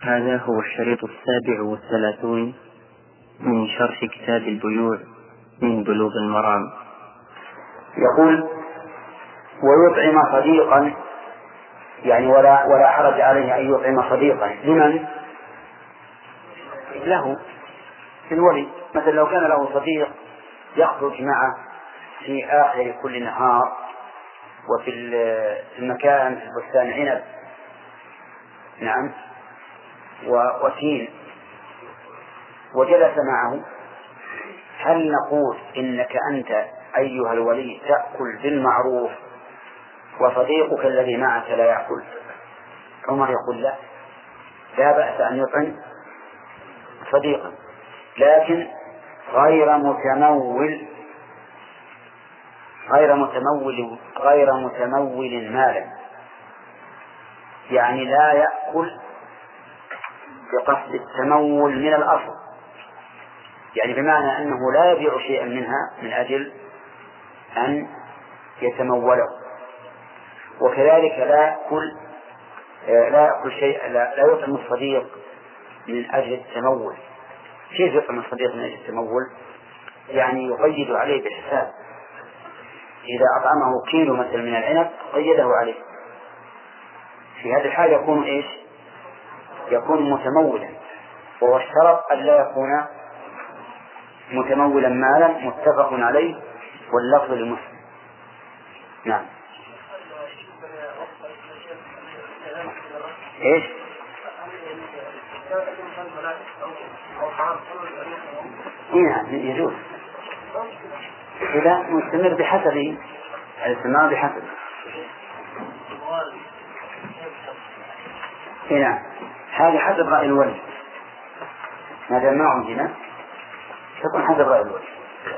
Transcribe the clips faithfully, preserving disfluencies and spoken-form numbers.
هذا هو الشريط السابع والثلاثون من شرح كتاب البيوع من بلوغ المرام. يقول: ويطعم صديقا، يعني ولا ولا حرج عليه أن يطعم صديقا. لمن؟ له في الولي. مثلا لو كان له صديق يخرج معه في آخر كل نهار وفي المكان في بستان عنب، نعم، ووكيل، وجلس معه، هل نقول إنك أنت أيها الولي تأكل بالمعروف وصديقك الذي معك لا يأكل؟ عمر يقول لا، لا بأس أن يطعم صديقا، لكن غير متمول غير متمول غير متمول مالا، يعني لا يأكل بقصد التمول من الأصل، يعني بمعنى أنه لا يبيع شيئا منها من أجل أن يتموله، وكذلك لا يأكل لا يأكل شيء لا, لا يطعم الصديق من أجل التمول. كيف يطعم الصديق من أجل التمول؟ يعني يقيد عليه بالحساب، إذا أطعمه كيلو مثل من العنب قيده عليه، في هذه الحالة يكون إيش؟ يكون متمولا، وهو الشرط أن لا يكون متمولا مالا، متفق عليه واللفظ لمسلم. نعم. إيش؟ نعم يجوز، إذا مستمر بحسب الاستمرار بحسب. نعم، هذه حسب رأي الولي، ما دام ما عندنا تكون حسب رأي الولي.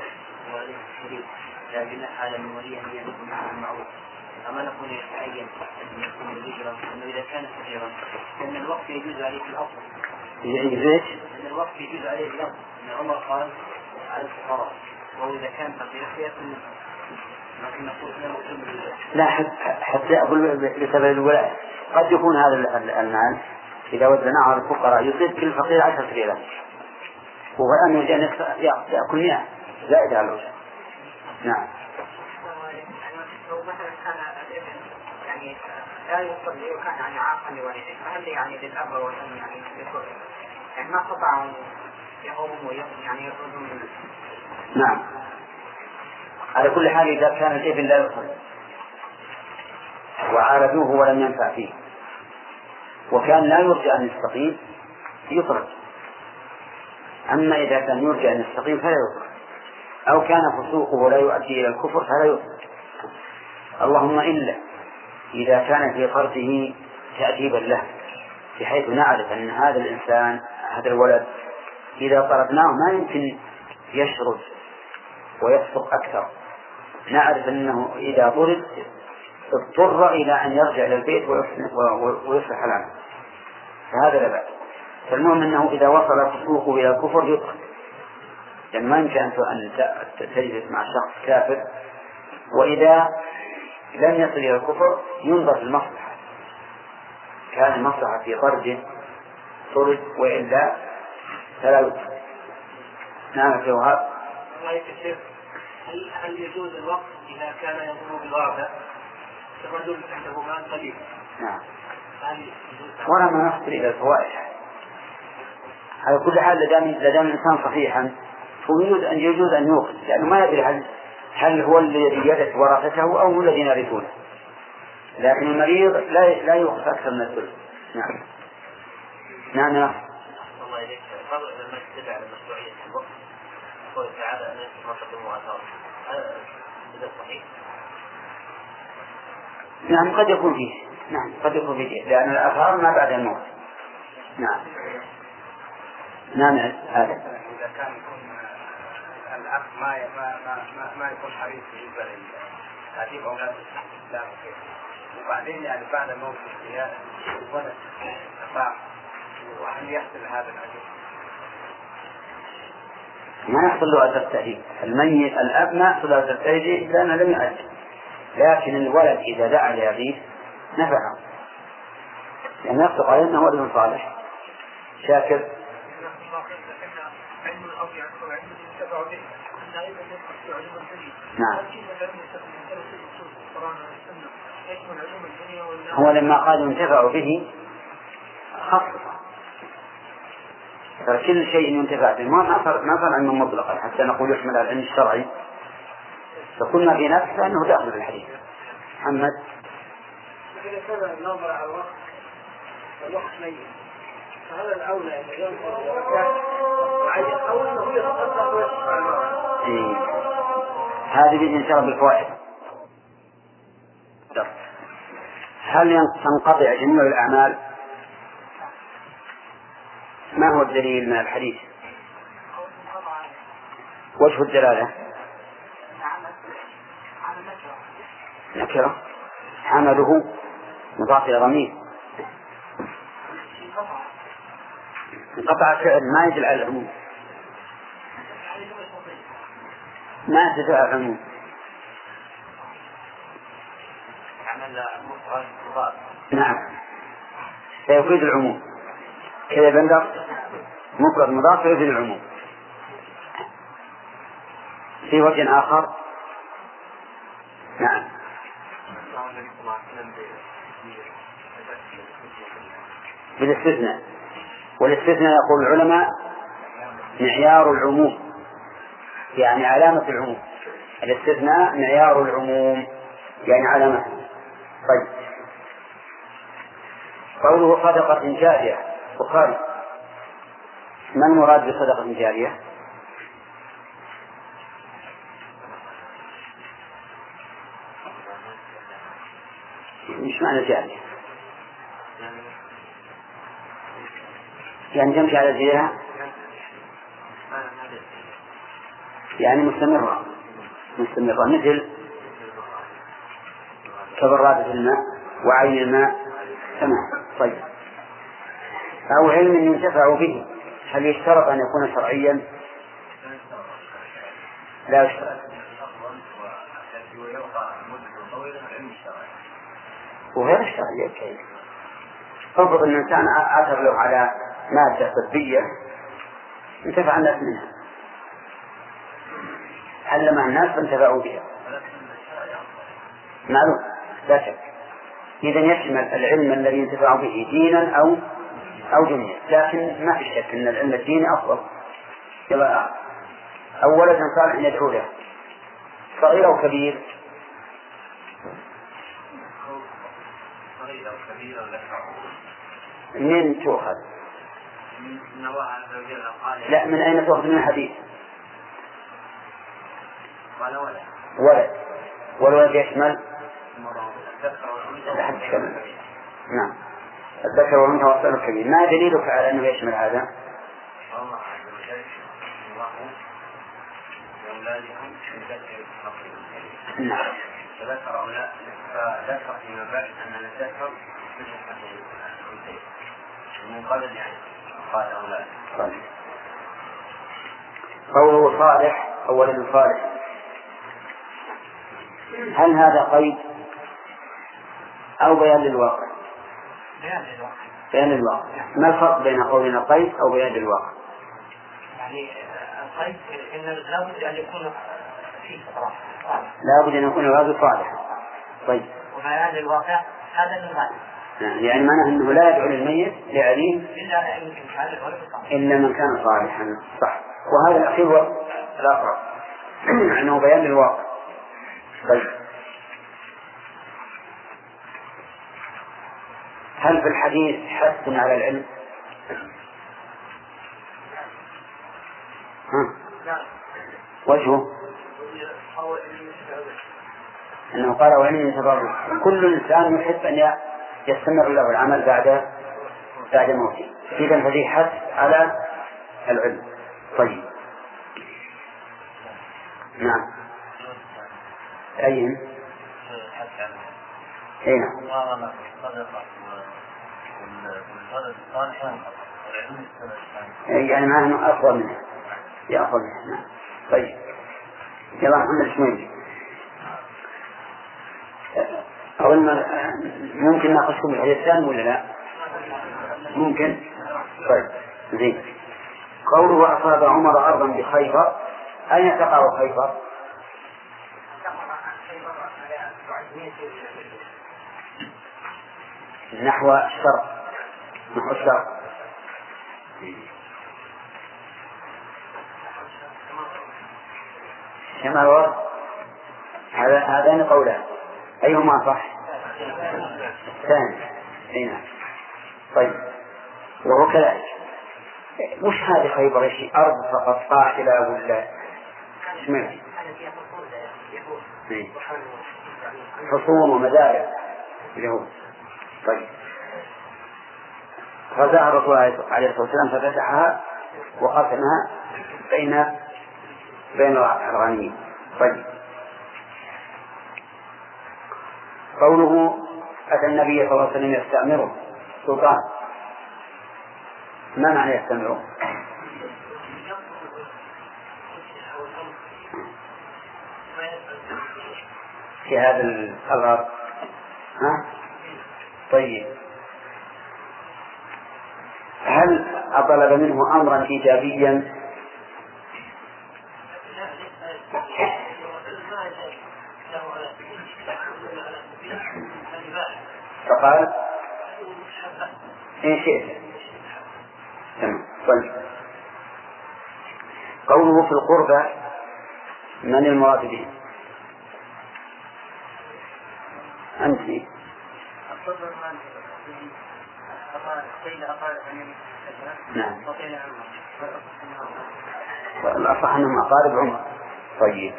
لكن على الولي أن يكون معه المعروف، أما نكون يتعين أن يكون الهجرة أنه إذا كان كثيرا لأن الوقت يجوز عليه في الأصل. يجوز؟ لأن الوقت يجوز عليه في الأصل، أن عمر قال على الفقراء، وهو إذا كان فقير فيأكل. لكن نقول لا، حتى أقول بسبب الولاء قد يكون هذا المال إذا وزناه على الفقراء يصيب كل فقير عشرة ريالات، وهو الآن يريد أن يأكل مئة زائد على الوجه. نعم. لو مثلا كان الابن يعني لا يصلي وكان يعني عاقا لوالديه، فهل يعني للأب والأم يعني يكون يعني ما استطاعوا يقوموا يعني يخرجون؟ نعم، على كل حال إذا كان الابن لا يصلي وعالجوه ولم ينفع فيه وكان لا يرجى أن يستقيم يخرج، أما إذا كان يرجى أن يستقيم فلا يخرج، أو كان فسوقه لا يؤدي إلى الكفر فلا يخرج، اللهم إلا إذا كان في طرده تأديبا له، بحيث نعرف أن هذا الإنسان هذا الولد إذا طردناه ما يمكن يشرد ويفسق أكثر، نعرف أنه إذا طرد اضطر إلى أن يرجع إلى البيت ويصلح العمل، فهذا لا بأس. فالمهم أنه إذا وصل فسوقه إلى الكفر يطرد، لأن ما يمكن أن تجلس مع شخص كافر، وإذا لم يصل إلى الكفر ينظر في المصلحة، كان المصلحة في طرده طرد، وإلا فلا يطرد. نعم في وهذا. هل هل يجوز الوقت إذا كان يمر بالغابة الرجل عنده مال قليل؟ نعم، ولا ما نخطر إلى الفوائح. على كل حال لدام الإنسان صحيحا فيجوز أن يجوز أن يوقف، لأنه ما يدري هل هل هو الذي يرث ورثته أو هو الذين يرثونه، لكن المريض لا لا يوقف أكثر من الثلث. نعم. نعم نعم. الله إليك، بعض العلماء يتبع على مشروعية الوقت، قول تعالى أن يتناقض المؤثرات، هذا صحيح؟ نعم قد يكون فيه، نعم قد يكون فيه، لأن الآثار ما بعد الموت. نعم. نعم هذا. إذا كان يكون الأب ما ما ما ما يكون حريص بالنسبة لتعليم أولاده الإسلام وكذا، وبعدين يعني بعد موت الزيادة ولد أطاع، وهل يحصل هذا الأجر؟ ما يحصل له أجر التأديب، الميت الأب ما يحصل له أجر التأديب لأنه لم يؤجر، لكن الولد إذا دعا لأبيه نفعه، لأن يصدق عليه أنه ولد صالح. شاكر. نعم. هو لما قال ينتفع به خصص فكل شيء ينتفع به ما صار ما صار علما مطلقا حتى نقول يحمل على العلم الشرعي، فكل ما في نفس فإنه داخل في الحديث. محمد. إذا كان النظر على الوقت والوقت ميت فهذا الأولى أن ينظر معين أو أنه يتصدق ويشفع المرأة. إيه. هذه بإذن شرب الفوائد. هل تنقطع جميع الأعمال؟ ما هو الدليل من الحديث؟ وجه الدلالة نكرة عمله مضاف إلى ضمير. انقطع الفعل ما يدل على العموم، ما يدل على العموم. نعم سيفيد العموم كذا بندر مفرد مضاف يفيد العموم. في وجه آخر. نعم بالاستثناء، والاستثناء يقول العلماء معيار العموم يعني علامة العموم. الاستثناء معيار العموم يعني علامة. طيب قوله صدقة جارية بخاري، ما المراد بصدقة جارية؟ مش معنى جارية؟ يعني تمشي على زيها يعني مستمرة مستمرة مثل كبرادة الماء وعين الماء. تمام. طيب أو علم ينتفع به، هل يشترط أن يكون شرعيا؟ لا يشترط. وغير الشرعي كيف؟ فرض أن الإنسان أثر له على مادة طبية انتفع الناس منها، علم الناس فانتفعوا بها، معلوم لا شك. إذن يشمل العلم الذي ينتفع به دينا أو أو دنيا، لكن ما في شك أن العلم الديني أفضل. أولا صالح يدعو له صغير أو كبير. منين تؤخذ؟ لا، من أين تؤخذ؟ من الحديث. ولد والولد يشمل لحد كمل. نعم الذكر والأنثى والصغير الكبير. ما دليلك على أنه يشمل هذا؟ الله عز وجل الله لأولادكم الذكر والأنثى. نعم. فذكر أولاد فذكر فيما بعد أن الذكر مثل الأنثى من قبل يعني قال أولاد. طيب. قوله صالح أو ولد صالح، هل هذا قيد أو بيان للواقع؟ بيان للواقع. بيان للواقع. ما الفرق بين قولنا قيد أو بيان للواقع؟ يعني القيد إن لابد أن يكون فيه صلاح. لابد أن يكون الغاز صالحا. طيب. وبيان للواقع هذا من غالب. يعني معناه أنه لا يدعو للميت لعليم إلا إن كان صالحا. إلا من كان صالحا. صح. وهذا الأخير هو الأقرب أنه بيان للواقع. طيب. هل في الحديث حث على العلم؟ ها؟ وجهه أنه قال وعلم يتبرع. كل إنسان يحب أن يستمر له العمل بعد بعد موته، إذن ففي حث على العلم. طيب. نعم. أين؟ أين؟ يعني ما هو أفضل منه يا أفضل منه. نعم. طيب يلا محمد شميل. أظن ممكن ناقشكم الحديث الثاني ولا لا؟ ممكن. طيب زين. قوله أصاب عمر أرضا بخيبر، أين تقع خيبر؟ نحو الشرق، نحو الشرق. شمال الورد. هذان قولان، أيهما صح؟ الثاني. هنا طيب. وهو كذلك. وش هذه خيبر؟ شيء أرض فقط قاحلة ولا شمال؟ حصون ومزارع اليهود. طيب. غزاها الرسول عليه الصلاة والسلام ففتحها وقسمها بين بين الغنيمين. طيب. قوله أتى النبي صلى الله عليه وسلم يستأمره سلطان، ما معنى يستأمره؟ في هذا الأمر. ها؟ طيب. هل أطلب منه أمرا إيجابيا؟ فقال إن شئت. تمام. طيب. قوله في القربى، من المراد به؟ أنت. نعم. الأصح أنهم أقارب عمر. طيب.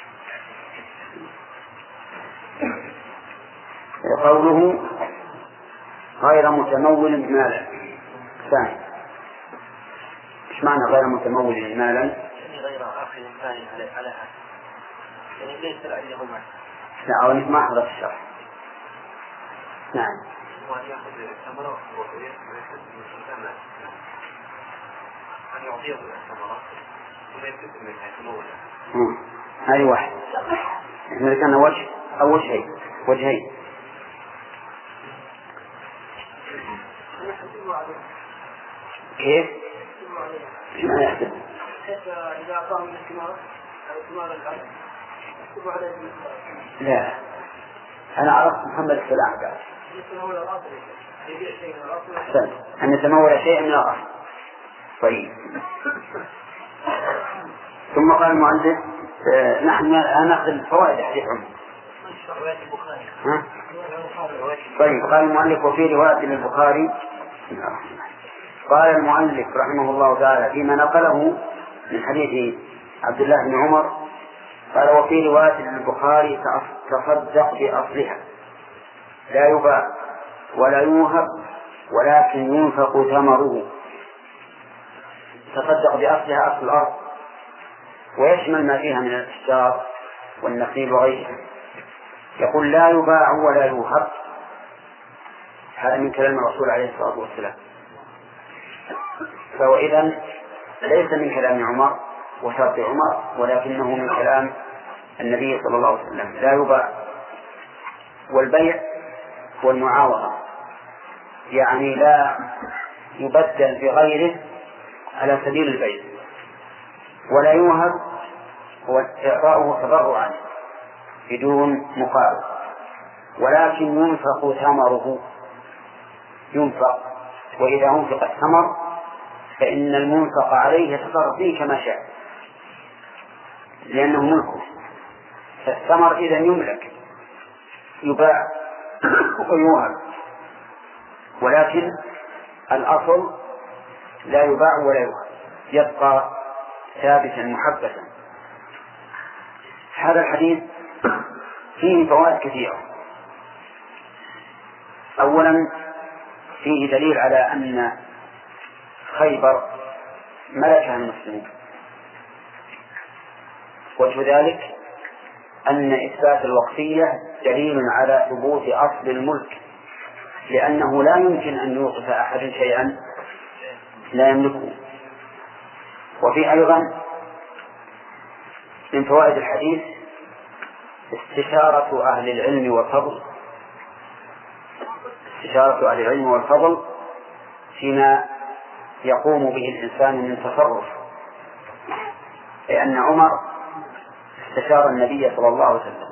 قوله غير متمول مالا، ثاني. ايش معنى غير متمول مالا؟ غير آخر ثاني على على هذا، يعني ليس عندهما. لا، أو ما حضرت الشرح. نعم. وأن يأخذ الثمرة ويكتب الثمرة، أن يعطيه الثمرة ويكتب منها تمولا. هذه واحد. إحنا كان وجه أو وجهين وجهين. كيف؟ إيش معنى يحسب؟ إذا أعطاهم الثمار الثمار الأرض يكتب عليه. لا، أنا عرفت محمد السلام قال أن يتمول شيء من الأرض. طيب. ثم قال المؤلف آه نحن الآن نأخذ فوائد حديث عمر. طيب. قال المؤلف وفي رواية للبخاري، قال المؤلف رحمه الله تعالى فيما نقله من حديث عبد الله بن عمر، قال وفي رواية للبخاري تصدق بأصلها، لا يباع ولا يوهب ولكن ينفق ثمره. تصدق بأصلها، أصل الأرض، ويشمل ما فيها من الأشجار والنخيل وغيرها. يقول لا يباع ولا يوهب، هذا من كلام الرسول عليه الصلاة والسلام. فهو إذن ليس من كلام عمر وشرط عمر، ولكنه من كلام النبي صلى الله عليه وسلم. لا يباع. والبيع هو المعاوضة، يعني لا يبدل بغيره على سبيل البيع. ولا يوهب هو إعطاؤه تبرعا بدون مقابل، ولكن ينفق ثمره. ينفق، وإذا أنفق الثمر فإن المنفق عليه يتصرف فيه كما شاء، لأنه ملكه. فالثمر إذا يملك يباع ويوهب، ولكن الأصل لا يباع ولا يوهب، يبقى ثابتا محبسا. هذا الحديث فيه فوائد كثيرة. أولا فيه دليل على أن خيبر ملكها المسلمون. وجه ذلك أن إثبات الوقفية دليل على ثبوت أصل الملك، لأنه لا يمكن أن يوقف أحد شيئا لا يملكه. وفي أيضا من فوائد الحديث استشارة أهل العلم والفضل استشارة أهل العلم والفضل فيما يقوم به الإنسان من تصرف، لأن عمر استشار النبي صلى الله عليه وسلم،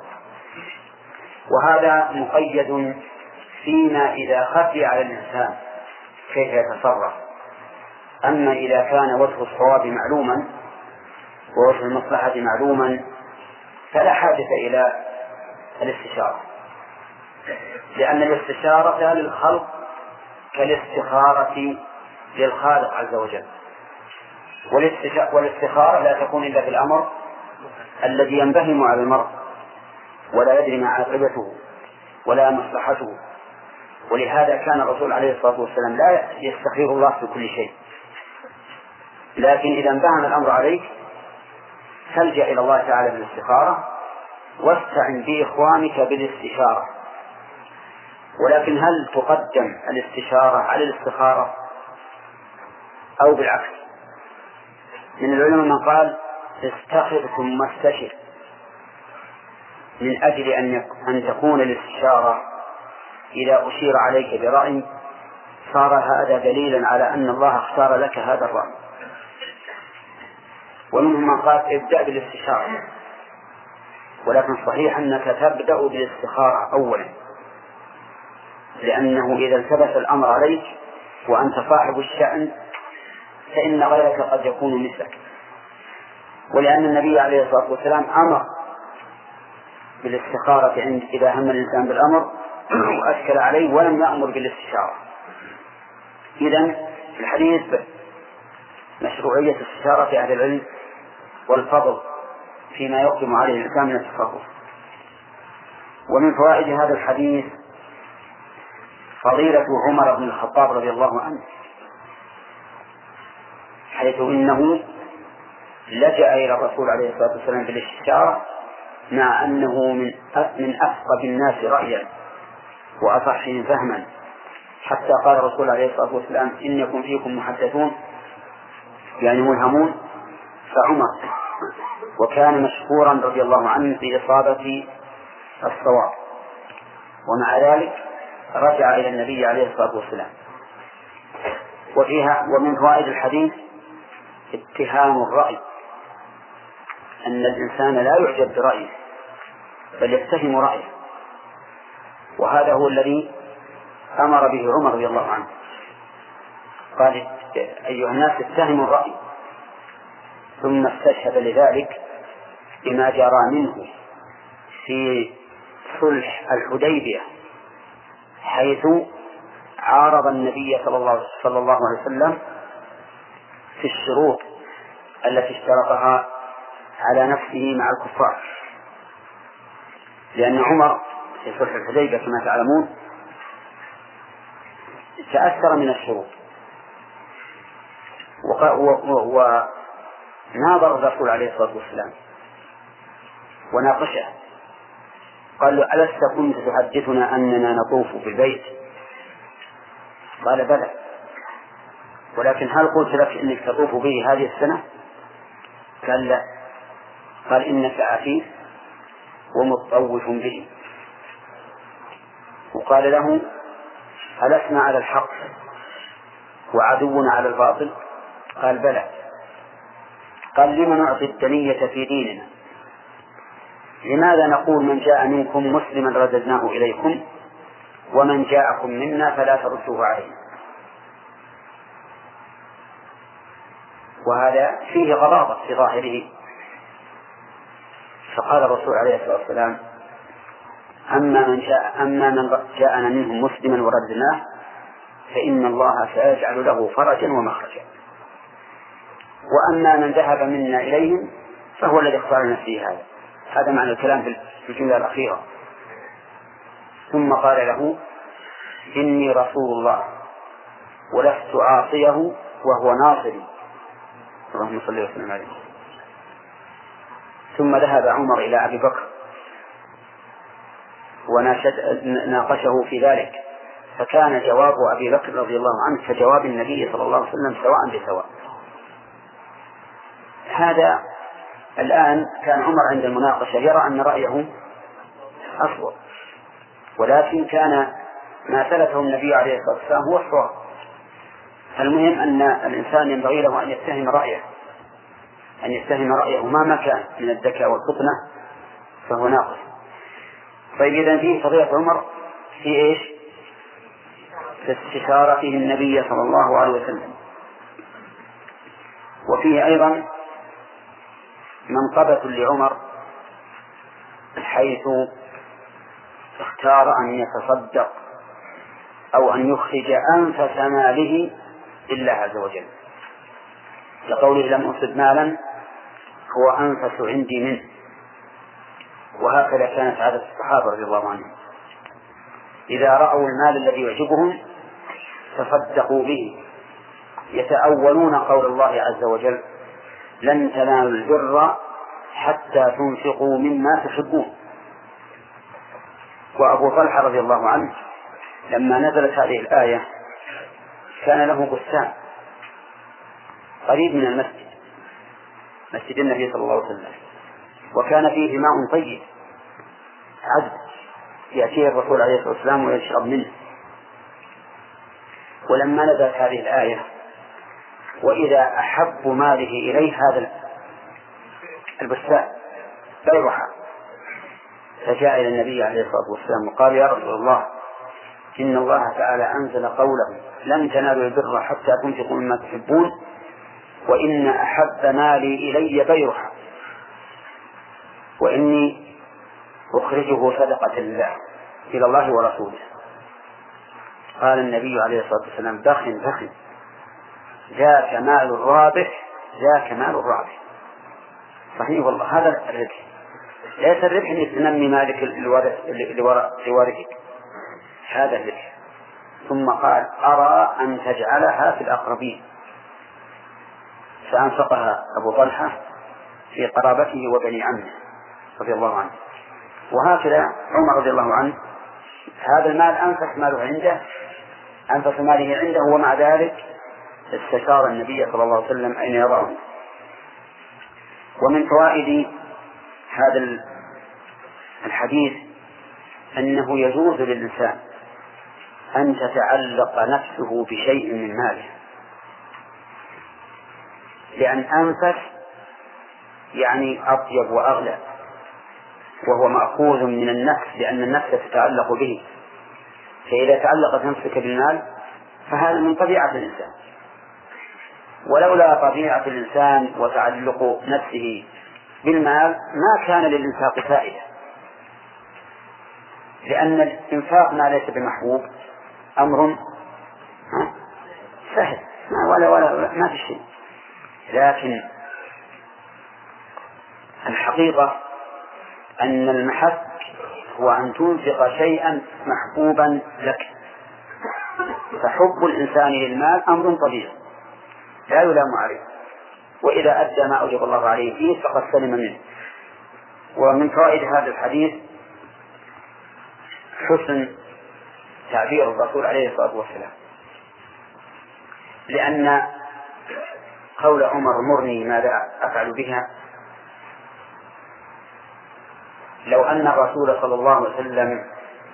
وهذا مقيد فيما إذا خفي على الإنسان كيف يتصرف. أما إذا كان وجه الصواب معلوما ووجه المصلحة معلوما فلا حاجة إلى الاستشارة، لأن الاستشارة للخلق كالاستخارة للخالق عز وجل، والاستخارة لا تكون إلا في الأمر الذي ينبهم على المرء ولا يدري ما عاقبته ولا مصلحته. ولهذا كان الرسول عليه الصلاة والسلام لا يستخير الله في كل شيء، لكن إذا انبهم الأمر عليك فالجأ إلى الله تعالى بالاستخارة واستعن بإخوانك بالاستشارة. ولكن هل تقدم الاستشارة على الاستخارة أو بالعكس؟ من العلماء من قال استخر ثم استشر، من أجل أن تكون الاستشارة إذا أشير عليك برأي صار هذا دليلا على أن الله اختار لك هذا الرأي. ومنهم من قال ابدأ بالاستشارة، ولكن صحيح أنك تبدأ بالاستخارة أولا، لأنه إذا التبس الأمر عليك وأنت صاحب الشأن فإن غيرك قد يكون مثلك. ولأن النبي عليه الصلاة والسلام أمر بالاستخارة عند إذا هم الإنسان بالأمر وأشكل عليه، ولم يأمر بالاستشارة. إذن الحديث مشروعية الاستشارة في أهل العلم والفضل فيما يقدم عليه الإنسان من التصرف. ومن فوائد هذا الحديث فضيلة عمر بن الخطاب رضي الله عنه، حيث إنه لجأ إلى الرسول عليه الصلاة والسلام بالاستشارة مع أنه من من أفقه الناس رأيا وأصحهم فهما، حتى قال الرسول عليه الصلاة والسلام إن يكن فيكم محدثون يعني ملهمون فعمر، وكان مشكورا رضي الله عنه في إصابة الصواب، ومع ذلك رجع إلى النبي عليه الصلاة والسلام. وفيها ومن فوائد الحديث اتهام الرأي، أن الإنسان لا يعجب برأيه بل يتهم رأيه، وهذا هو الذي أمر به عمر رضي الله عنه، قال أيها الناس اتهموا الرأي، ثم استشهد لذلك بما جرى منه في صلح الحديبية، حيث عارض النبي صلى الله, صلى الله عليه وسلم في الشروط التي اشترطها على نفسه مع الكفار، لأن عمر في صلح الحديبية كما تعلمون تأثر من الشروط، وناظر الرسول عليه الصلاة والسلام وناقشه، قال له ألست كنت تحدثنا أننا نطوف بالبيت؟ قال بلى، ولكن هل قلت لك إنك تطوف به هذه السنة؟ قال لا، قال إنك عفيف ومطوف به. وقال له ألسنا على الحق وعدونا على الباطل؟ قال بلى. قال لما نعطي الدنية في ديننا؟ لماذا نقول من جاء منكم مسلما رددناه إليكم ومن جاءكم منا فلا تردوه علينا؟ وهذا فيه غضاضة في ظاهره. فقال الرسول عليه الصلاة والسلام أما من جاء أما من جاءنا منهم مسلما ورددناه فإن الله سيجعل له فرجا ومخرجا، وأما من ذهب منا إليهم فهو الذي اختار نفسه هذا. هذا معنى الكلام في الجملة الأخيرة. ثم قال له إني رسول الله ولست عاصيه وهو ناصري، اللهم صل وسلم عليه. ثم ذهب عمر إلى أبي بكر وناقشه في ذلك، فكان جواب أبي بكر رضي الله عنه كجواب النبي صلى الله عليه وسلم سواء بسواء. هذا الآن كان عمر عند المناقشة يرى أن رأيه أصوب، ولكن كان ما ثبته النبي عليه الصلاة والسلام هو الصواب. المهم أن الإنسان ينبغي له أن يتهم رأيه أن يتهم رأيه مهما كان من الذكاء والفطنة فهو ناقص. طيب إذن فيه فضيلة عمر في إيش؟ في استشارته النبي صلى الله عليه وسلم. وفيه أيضا منقبة لعمر حيث اختار أن يتصدق أو أن يخرج أنفس ماله لله عز وجل، لقوله لم أصب مالا هو أنفس عندي منه. وهكذا كانت عادة الصحابة رضي الله عنهم، إذا رأوا المال الذي يعجبهم تصدقوا به، يتأولون قول الله عز وجل لن تنالوا البر حتى تنفقوا مما تحبون. وأبو طلحة رضي الله عنه لما نزلت هذه الآية كان له بستان قريب من المسجد، مسجد النبي صلى الله عليه وسلم، وكان فيه ماء طيب عذب يأتيه الرسول عليه الصلاة والسلام ويشرب منه. ولما نزلت هذه الآية وإذا أحب ماله إليه هذا البستان بيرحى، فجاء إلى النبي عليه الصلاة والسلام وقال يا رسول الله إن الله تعالى أنزل قوله لن تنالوا البر حتى تنفقوا مما تحبون، وإن أحب مالي إلي بيرحى، وإني أخرجه صدقة لله إلى الله ورسوله. قال النبي عليه الصلاة والسلام بخ بخ ذاك مال الرابح ذاك مال الرابح. صحيح والله، هذا الربح، ليس الربح أن تنمي مالك لوارثك، هذا الربح. ثم قال أرى أن تجعلها في الأقربين، فأنفقها أبو طلحة في قرابته وبني عمه رضي الله عنه. وهكذا عمر رضي الله عنه هذا المال أنفس ماله عنده، أنفس ماله عنده، ومع ذلك استشار النبي صلى الله عليه وسلم أين يضعه. ومن فوائد هذا الحديث أنه يجوز للإنسان أن تتعلق نفسه بشيء من ماله، لأن أنفس يعني أطيب وأغلى، وهو مأخوذ من النفس لأن النفس تتعلق به. فإذا تعلقت نفسك بالمال فهذا من طبيعة الإنسان، ولولا طبيعة الإنسان وتعلق نفسه بالمال ما كان للإنفاق فائدة، لأن الإنفاق ما ليس بمحبوب أمر سهل ولا ولا ما في شيء. لكن الحقيقة أن المحك هو أن تنفق شيئا محبوبا لك، فحب الإنسان للمال أمر طبيعي لا يلام عليه، وإذا أدى ما أوجب الله عليه فيه فقد سلم منه. ومن فوائد هذا الحديث حسن تعبير الرسول عليه الصلاة والسلام، لأن قول عمر مرني ماذا أفعل بها، لو أن الرسول صلى الله عليه وسلم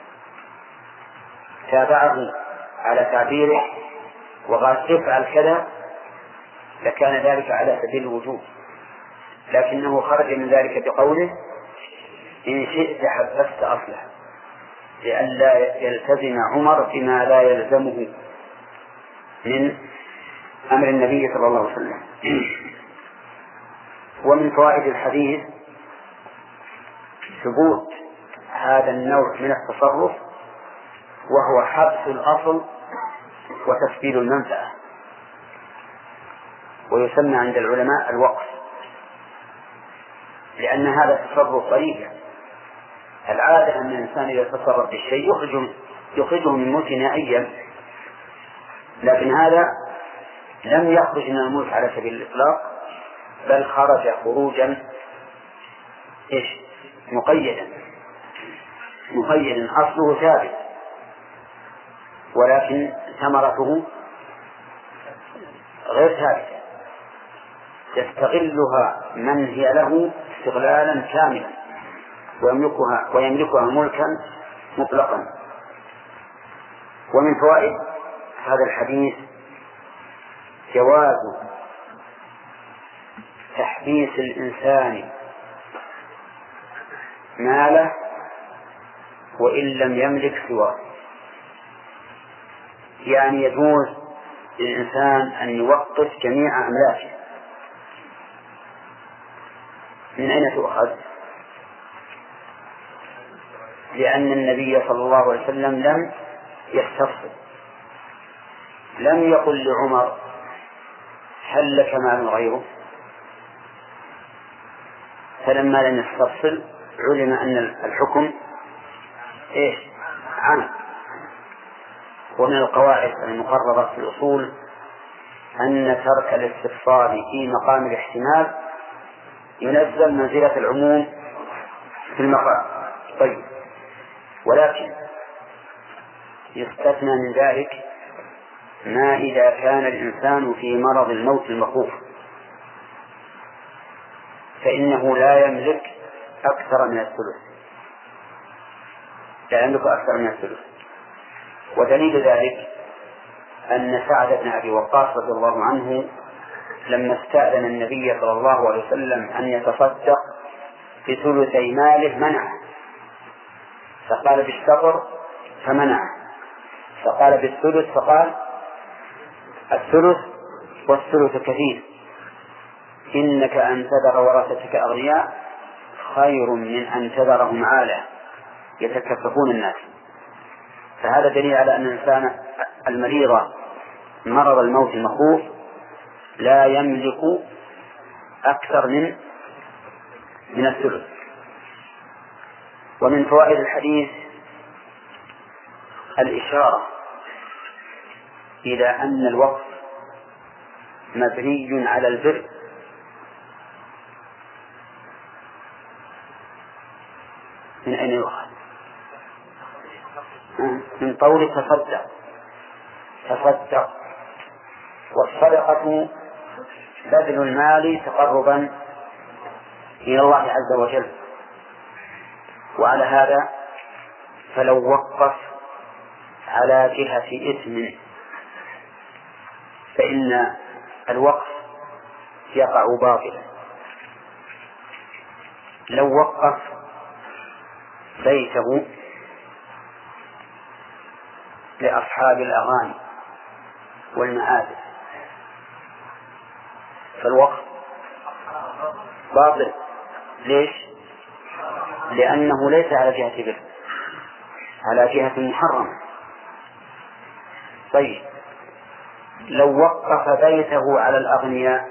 تابعه على تعبيره وقال افعل كذا لكان ذلك على سبيل الوجوب، لكنه خرج من ذلك بقوله إن شئت حبست أصله، لئلا يلتزم عمر بما لا يلزمه من أمر النبي صلى الله عليه وسلم. ومن فوائد الحديث ثبوت هذا النوع من التصرف، وهو حبس الأصل وتسبيل المنفعة، ويسمى عند العلماء الوقف، لأن هذا تصرف طريق. العادة أن الإنسان إذا تصرف بالشيء يخرجه, يخرجه من ملك نهائيا، لكن هذا لم يخرج من الملك على سبيل الإطلاق، بل خرج خروجا إيش؟ مقيدا مقيدا أصله ثابت، ولكن ثمرته غير ثابتة يستغلها من هي له استغلالا كاملا ويملكها, ويملكها ملكا مطلقا. ومن فوائد هذا الحديث جواز تحبيس الإنسان ماله وإن لم يملك سواه، يعني يجوز للإنسان أن يوقف جميع أملاكه. من أين تؤخذ؟ لأن النبي صلى الله عليه وسلم لم يستفصل، لم يقل لعمر هل لك مال غيره، فلما لم يستفصل علم أن الحكم إيش؟ عام. ومن القواعد المقررة في الأصول أن ترك الاستفصال في مقام الاحتمال ينزل منزلة العموم في المقام. طيب، ولكن يستثنى من ذلك ما إذا كان الإنسان في مرض الموت المخوف، فإنه لا يملك أكثر من الثلث، لا يملك أكثر من الثلث. ودليل ذلك أن سعد بن أبي وقاص رضي الله عنه لما استأذن النبي صلى الله عليه وسلم أن يتصدق بثلثي ماله منعه، فقال بالشطر فمنعه، فقال بالثلث فقال الثلث والثلث كثير، إنك أن تذر ورثتك أغنياء خير من أن تذرهم عالة يتكففون الناس. فهذا دليل على أن الإنسان المريض مرض الموت المخوف لا يملك أكثر من من الثلث. ومن فوائد الحديث الإشارة إلى أن الوقف مبني على البر، من أين يؤخذ؟ من قول تصدق، تصدق، والصدقة بذل المال تقربا إلى الله عز وجل. وعلى هذا فلو وقف على جهة إثم فإن الوقف يقع باطلا. لو وقف بيته لأصحاب الأغاني والمآذن فالوقف باطل. ليش؟ لأنه ليس على جهة بر، على جهة محرمة. طيب، لو وقف بيته على الأغنياء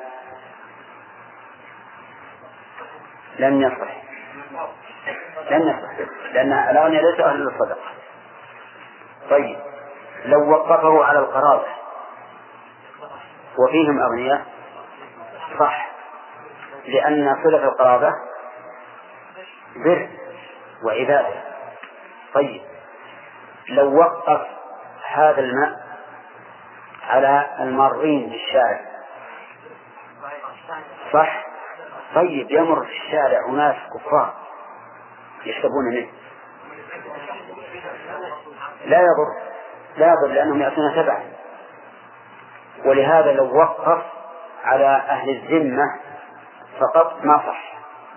لم يصح، لم يصح لأن الأغنياء ليس أهل للصدقة. طيب، لو وقفه على القرابة وفيهم أغنياء صح، لأن صلة القرابة بر وعبادة. طيب، لو وقف هذا الماء على المارين في الشارع صح. طيب، يمر في الشارع أناس كفار يشربون منه لا يضر، لا يضر لأنهم يأتون تبعا. ولهذا لو وقف على أهل الذمة فقط ما صح،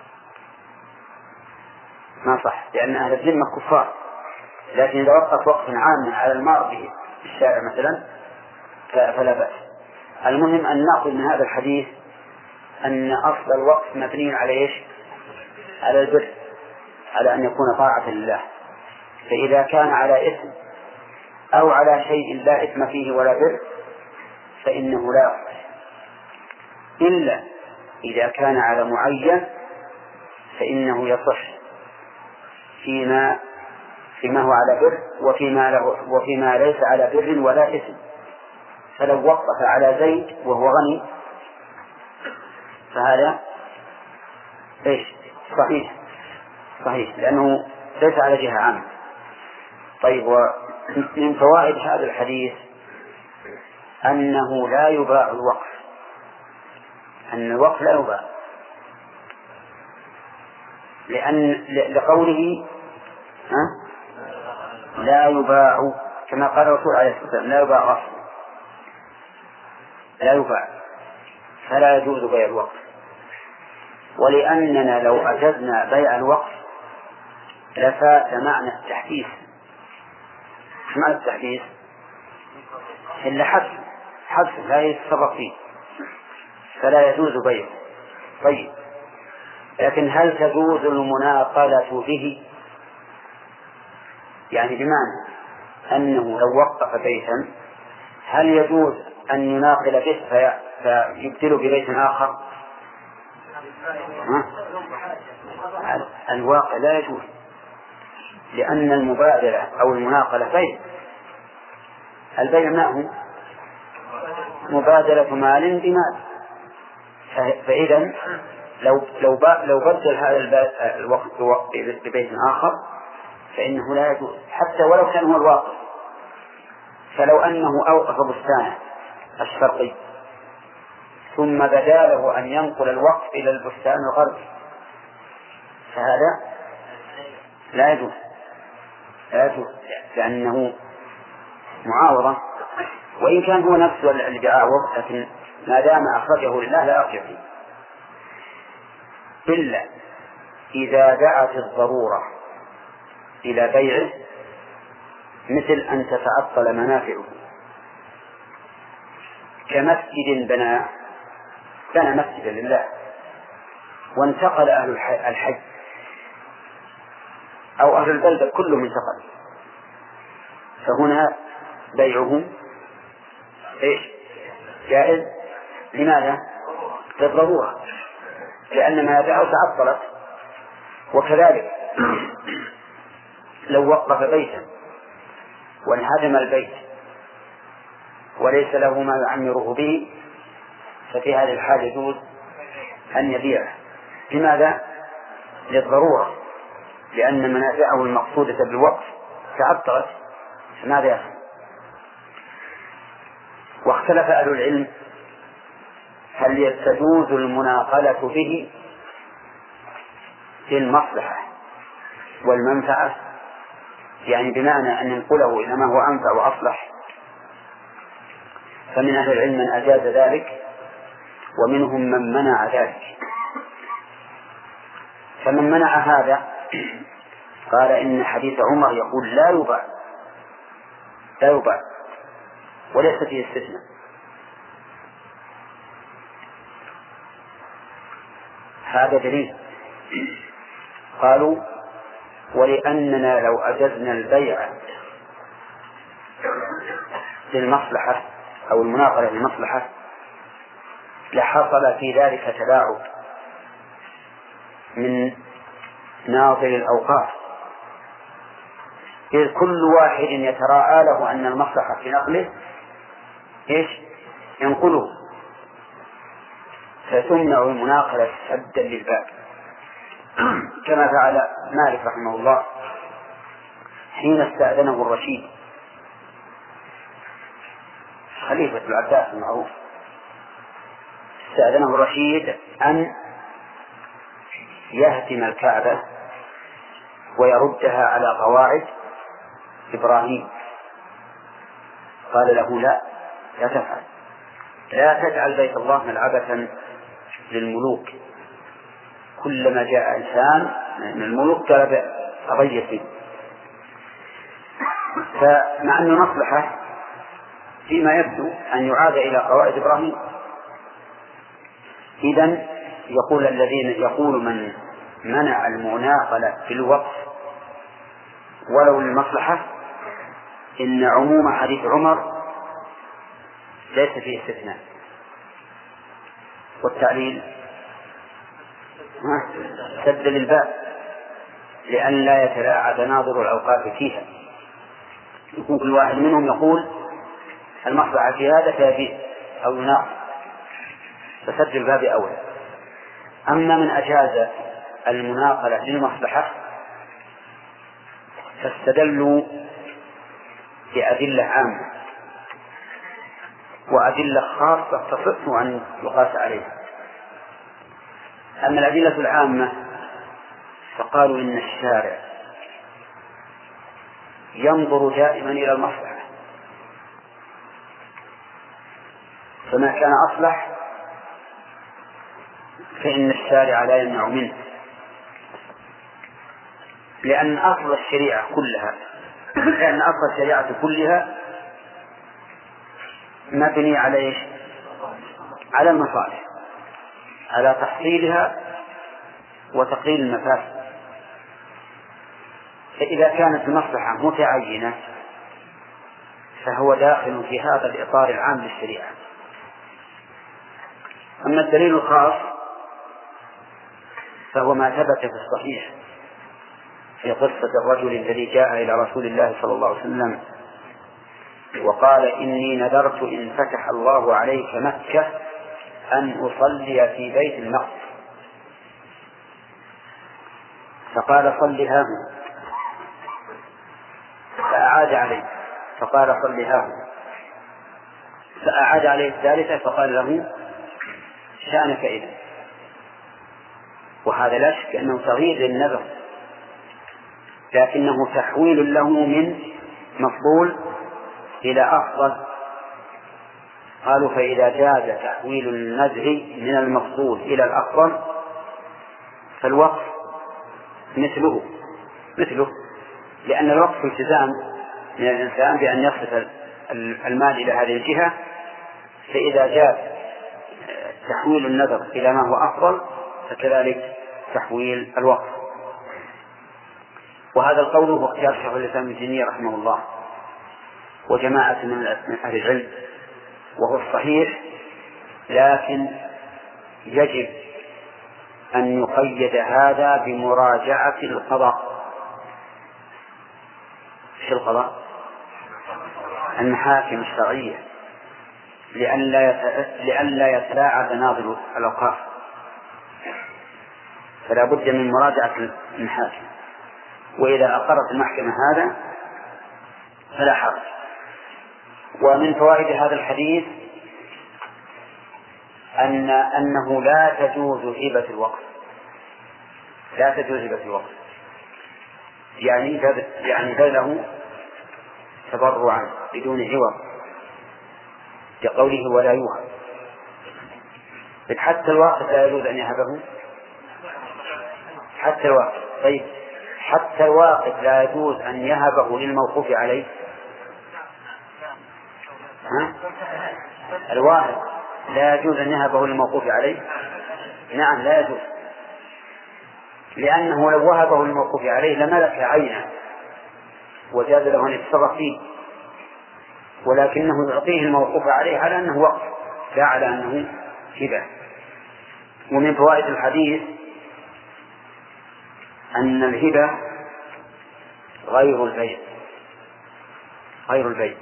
ما صح لأن أهل الذمة كفار. لكن إذا وقف وقفا عاما على المار في الشارع مثلا فلا بأس. المهم أن نأخذ من هذا الحديث أن أصل الوقف مبني على إيش؟ على البر، على أن يكون طاعة لله. فإذا كان على إثم أو على شيء لا إثم فيه ولا بر فإنه لا يصح، إلا إذا كان على معين فإنه يصح فيما فيما هو على بر وفيما, له وفيما ليس على بر ولا إثم. فلو وقف على زيد وهو غني فهذا إيش؟ صحيح، صحيح لأنه ليس على جهة عامة. طيب، ومن فوائد هذا الحديث أنه لا يباع الوقف، أن الوقف لا يباع، لأن لقوله ها؟ لا يباع، كما قال الرسول عليه الصلاة والسلام لا يباع أصلا. لا يباع، فلا يجوز بيع الوقف. ولأننا لو أجزنا بيع الوقف لفات معنى التحديث. معنى التحديث إلا حبس حبس لا يتصرف فيه، فلا يجوز بيعه. طيب، لكن هل تجوز المناقلة به؟ يعني بمعنى أنه لو وقف بيتا هل يجوز أن يناقل به فيبدله ببيت آخر؟ الواقع لا يجوز، لأن المبادلة أو المناقلة بيع. البيع ما هو؟ مبادلة مال بمال. فإذا لو لو لو بدل هذا الوقت ببيت آخر فإنه لا يجوز، حتى ولو كان هو الواقع. فلو أنه أوقف بستانه الشرقي ثم بدا له أن ينقل الوقف إلى البستان الغربي فهذا لا يجوز، لا يجوز لأنه معاوضة، وإن كان هو نفسه اللي بيعاوض، لكن ما دام أخرجه لله لا أرجع فيه، إلا إذا دعت الضرورة إلى بيعه، مثل أن تتعطل منافعه، كمسجد بنى بنى مسجدا لله وانتقل أهل الحي أو أهل البلدة كلهم انتقل، فهنا بيعه إيش؟ جائز. لماذا؟ للضرورة، لأن منافعه تعطلت. وكذلك لو وقف بيتا وانهدم البيت وليس له ما يعمره به ففي هذه الحال يجوز أن يبيعه. لماذا؟ للضرورة، لأن منافعه المقصودة بالوقف تعطلت، فماذا يفعل؟ واختلف أهل العلم هل تجوز المناقلة به في المصلحة والمنفعة، يعني بمعنى أن ننقله إلى ما هو أنفع وأصلح. فمن أهل العلم من أجاز ذلك ومنهم من منع ذلك. فمن منع هذا قال إن حديث عمر يقول لا يباع لا يباع وليس فيه استثناء. هذا دليل. قالوا ولأننا لو أجزنا البيع للمصلحة أو المناقلة للمصلحة لحصل في ذلك تلاعب من ناظر الأوقاف، إذ كل واحد يتراءى له أن المصلحة في نقله إيش؟ ينقله، فتمنع المناقلة سدا للباب، كما فعل مالك رحمه الله حين استأذنه الرشيد خليفة العباس المعروف. استأذنه الرشيد أن يهدم الكعبة ويردها على قواعد إبراهيم. قال له لا لا تفعل، لا تجعل بيت الله ملعبة للملوك، كلما جاء إنسان من الملوك قال أضيق فيه. فمع أن مصلحة فيما يبدو أن يعاد إلى قواعد إبراهيم. إذن يقول الذين يقول من منع المناقلة في الوقف ولو للمصلحة إن عموم حديث عمر ليس فيه استثناء. والتعليل سد للباب لأن لا يتلاعب ناظر الأوقاف فيها، يكون كل واحد منهم يقول المصلحة في هذا فيبيع أو يناقض، فسد الباب أولى. أما من أجاز المناقلة للمصلحة فاستدلوا بأدلة عامة وأدلة خاصة تصح أن يقاس عليها. أما الأدلة العامة فقالوا إن الشارع ينظر دائما إلى المصلحة، فما كان أصلح فإن الشارع لا يمنع منه، لأن أصل الشريعة كلها لأن أصل الشريعة كلها مبني على إيش؟ على المصالح، على تحصيلها وتقليل المفاسد. فإذا كانت المصلحة متعينة فهو داخل في هذا الإطار العام للشريعة. أما الدليل الخاص فهو ما ثبت في الصحيح في قصة الرجل الذي جاء إلى رسول الله صلى الله عليه وسلم وقال: إني نذرت إن فتح الله عليك مكة أن أصلي في بيت المقدس. فقال: صل ها هنا. فأعاد عليه فقال: صل ها هنا. فأعاد عليه الثالثة فقال له: شأنك إذن. وهذا لا شك أنه تغيير للنذر، لكنه تحويل له من مفضول إلى أفضل. قالوا: فإذا جاز تحويل النذر من المفضول إلى الأفضل فالوقف مثله مثله لأن الوقف التزام من الإنسان بأن يصرف المال إلى هذه الجهة، فإذا جاز تحويل النذر إلى ما هو أفضل فكذلك تحويل الوقف. وهذا القول هو اختيار شيخ الإسلام ابن تيمية رحمه الله وجماعة من أهل العلم، وهو الصحيح، لكن يجب أن يقيد هذا بمراجعة القضاء. في القضاء المحاكم الشرعية لئلا يتلاعب ناظر الأوقاف، فلا بد من مراجعة المحاكم. وإذا أقرت المحكمة هذا فلا حرج. ومن فوائد هذا الحديث أن أنه لا تجوز هبة الوقف لا تجوز هبة الوقف يعني يعني بذله تبرعا بدون عوض، لقوله: ولا يوهب. حتى الواقف لا يجوز أن يهبه، حتى الواقف طيب حتى الواقف لا يجوز أن يهبه للموقوف عليه. ها؟ الواقف لا يجوز أن يهبه للموقوف عليه. نعم لا يجوز، لأنه لو وهبه للموقوف عليه لملك عينه وجاز له أن يتصرف فيه، ولكنه يعطيه الموقوف عليه على أنه وقف لا على أنه هبة. ومن فوائد الحديث أن الهبة غير البيع غير البيع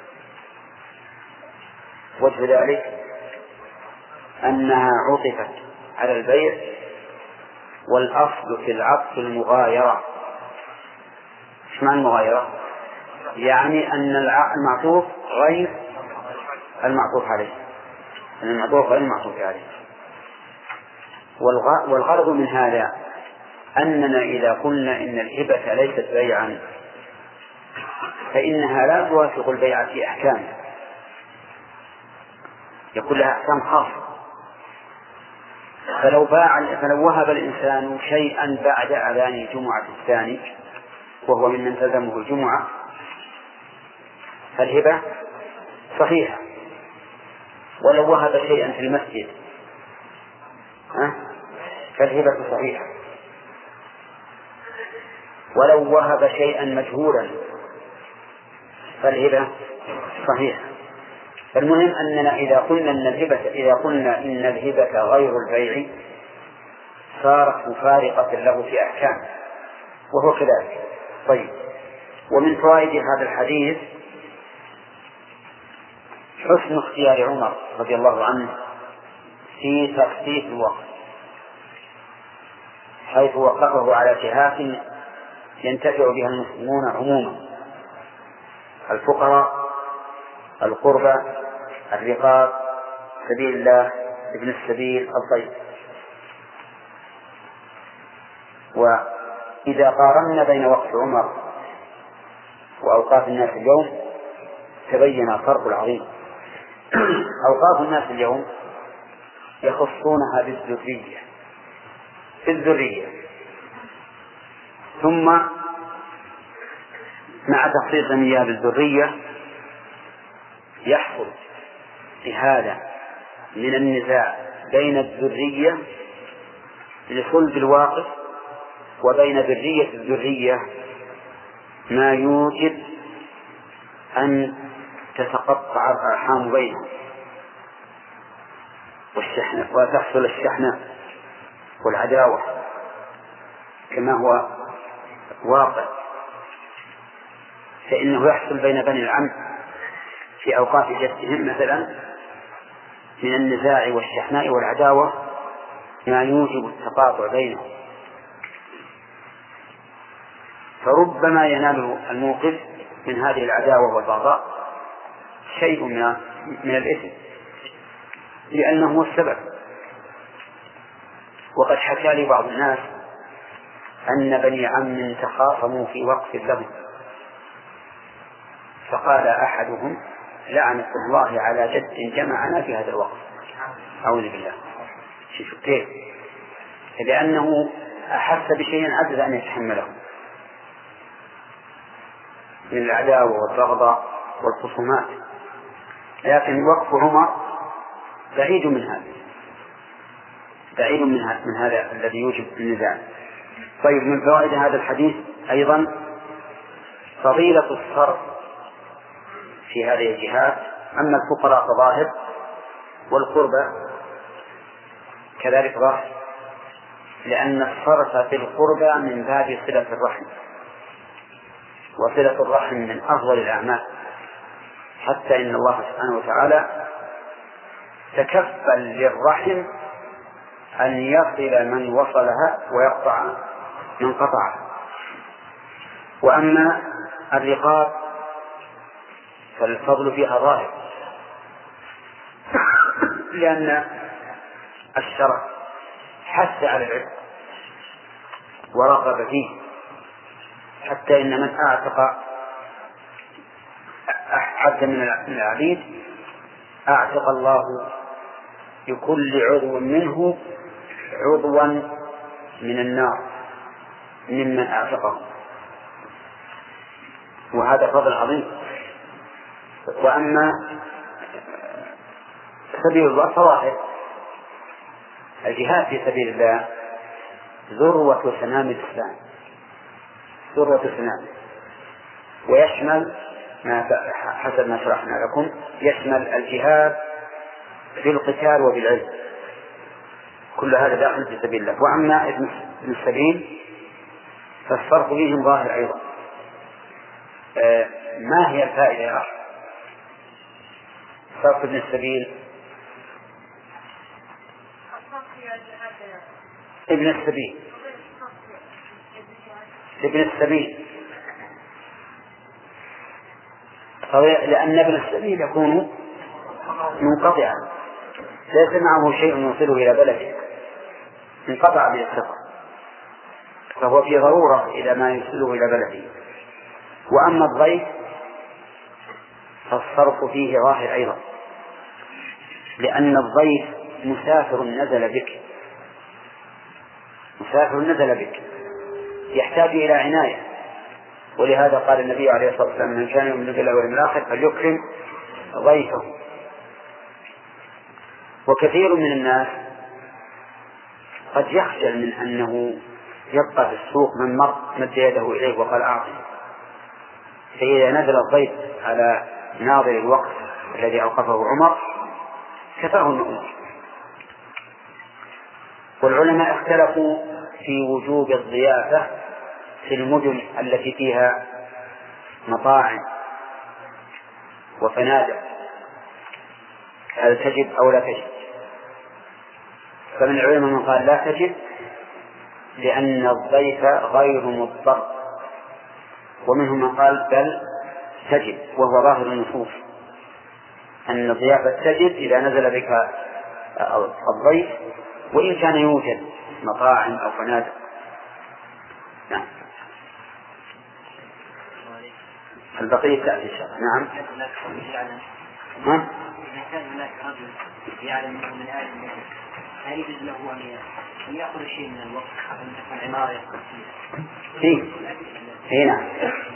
وجه ذلك أنها عطفت على البيع، والأصل في العطف المغايرة. إيش معنى المغايرة؟ يعني أن المعطوف غير المعطوف عليه أن المعطوف غير المعطوف عليه. والغرض من هذا أننا إذا قلنا إن الهبة ليست بيعا فإنها لا توافق البيع في أحكام، يكون لها أحكام خاصة. فلو باع فلو وهب الإنسان شيئا بعد أذان الجمعة الثاني وهو ممن تلزمه الجمعة فالهبة صحيحة، ولو وهب شيئا في المسجد فالهبة صحيحة، ولو وهب شيئا مجهولا فالهبة صحيحة. فالمهم أننا إذا قلنا إن الهبة إذا قلنا إن الهبة غير البيع صارت مفارقة له في أحكام، وهو كذلك. طيب، ومن فوائد هذا الحديث حسن اختيار عمر رضي الله عنه في تخفيف الوقت، حيث وقفه على جهات ينتفع بها المسلمون عموما: الفقراء، القربى، الرقاب، سبيل الله، ابن السبيل، الضيف. وإذا قارنا بين وقت عمر وأوقات الناس اليوم تبين الفرق العظيم. أوقاف الناس اليوم يخصونها بالذرية بالذرية ثم مع تخصيص إياها بالذرية يحصل بهذا من النزاع بين الذرية لصلب الواقف وبين ذرية الذرية ما يوجب أن تتقطع الأرحام بينهم والشحنة وتحصل الشحنة والعداوة كما هو واقع، فإنه يحصل بين بني العم في أوقاف جدهم مثلا من النزاع والشحناء والعداوة ما يوجب التقاطع بينهم، فربما ينال الموقف من هذه العداوة والبغضاء شيء من من الإثم لأنه هو السبب. وقد حكى لي بعض الناس أن بني عم تخاصموا في وقف لهم، فقال أحدهم لعنة الله على جد جمعنا في هذا الوقت. أعوذ بالله. شوف كيف؟ لأنه أحس بشيء عجز أن يتحمله من العداوة والبغضاء والخصومات، لكن وقف عمر بعيد من هذا بعيد من هذا, من هذا الذي يوجب النزاع. طيب، من فوائد هذا الحديث أيضا فضيلة الصرف في هذه الجهات، أما الفقراء فظاهر والقربى كذلك ظاهر، لأن الصرف في القربى من باب صلة الرحم، وصلة الرحم من أفضل الأعمال، حتى إن الله سبحانه وتعالى تكفل للرحم أن يصل من وصلها ويقطع من قطعها. وأما الرقاب فالفضل فيها ظاهر، لأن الشرع حث على العتق ورغب فيه، حتى إن من أعتق عبدا من العبيد أعتق الله بكل عضو منه عضوا من النار ممن أعتقه، وهذا فضل عظيم. وأما سبيل الله فواحد، الجهاد في سبيل الله ذروة سنام الإسلام، ذروة سنام، ويشمل ما حسب ما شرحنا لكم، يشمل الجهاد بالقتال وبالعلم، كل هذا داخل في سبيل الله. وأما ابن السبيل فالصرف فيهم ظاهر أيضا. آه ما هي الفائدة يا أخي صرف ابن السبيل؟ ابن السبيل ابن السبيل لأن ابن السبيل يكون منقطعا، ليس معه شيء يوصله إلى بلده، انقطع به السفر، فهو في ضرورة إلى ما يوصله إلى بلده. وأما الضيف فالصرف فيه ظاهر أيضا، لأن الضيف مسافر نزل بك مسافر نزل بك يحتاج إلى عناية، ولهذا قال النبي عليه الصلاة والسلام من كان يؤمن بالله واليوم الآخر فليكرم ضيفه. وكثير من الناس قد يخجل من أنه يبقى في السوق من مر مد يده إليه وقال أعطي، فإذا نزل الضيف على ناظر الوقت الذي أوقفه عمر كفاه النؤمر. والعلماء اختلفوا في وجوب الضيافة في المدن التي فيها مطاعم وفنادق، هل تجب أو لا تجب؟ فمن العلماء من قال لا تجب لأن الضيف غير مضطر، ومنهم من قال بل تجب، وهو ظاهر النصوص أن الضيافة تجب إذا نزل بك الضيف وإن كان يوجد مطاعم أو فنادق. نعم. البقية تأتي إن شاء الله. نعم. ها؟ إذا كان هناك رجل يعلم أنه من آل النبي هل يجوز له أن يأخذ شيء من الوقت حتى أن تكون عمارة يقصد فيه؟ اي نعم.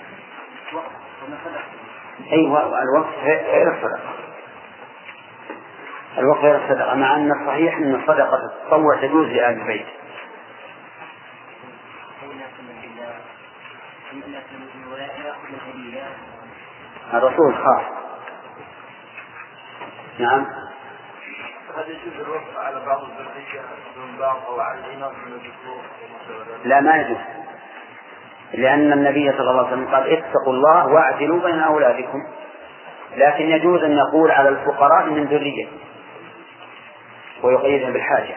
ايوه الوقت غير الصدقة. الوقت غير الصدقة، مع أن الصحيح أن الصدقة التطوع تجوز لآل البيت. الرسول خاص. نعم. هل يجوز الوقف على بعض الذرية دون بعض أو على الإناث من الذكور؟ لا ما يجوز، لأن النبي صلى الله عليه وسلم قال اتقوا الله واعدلوا بين أولادكم، لكن يجوز أن يقول على الفقراء من ذرية ويقيدها بالحاجة.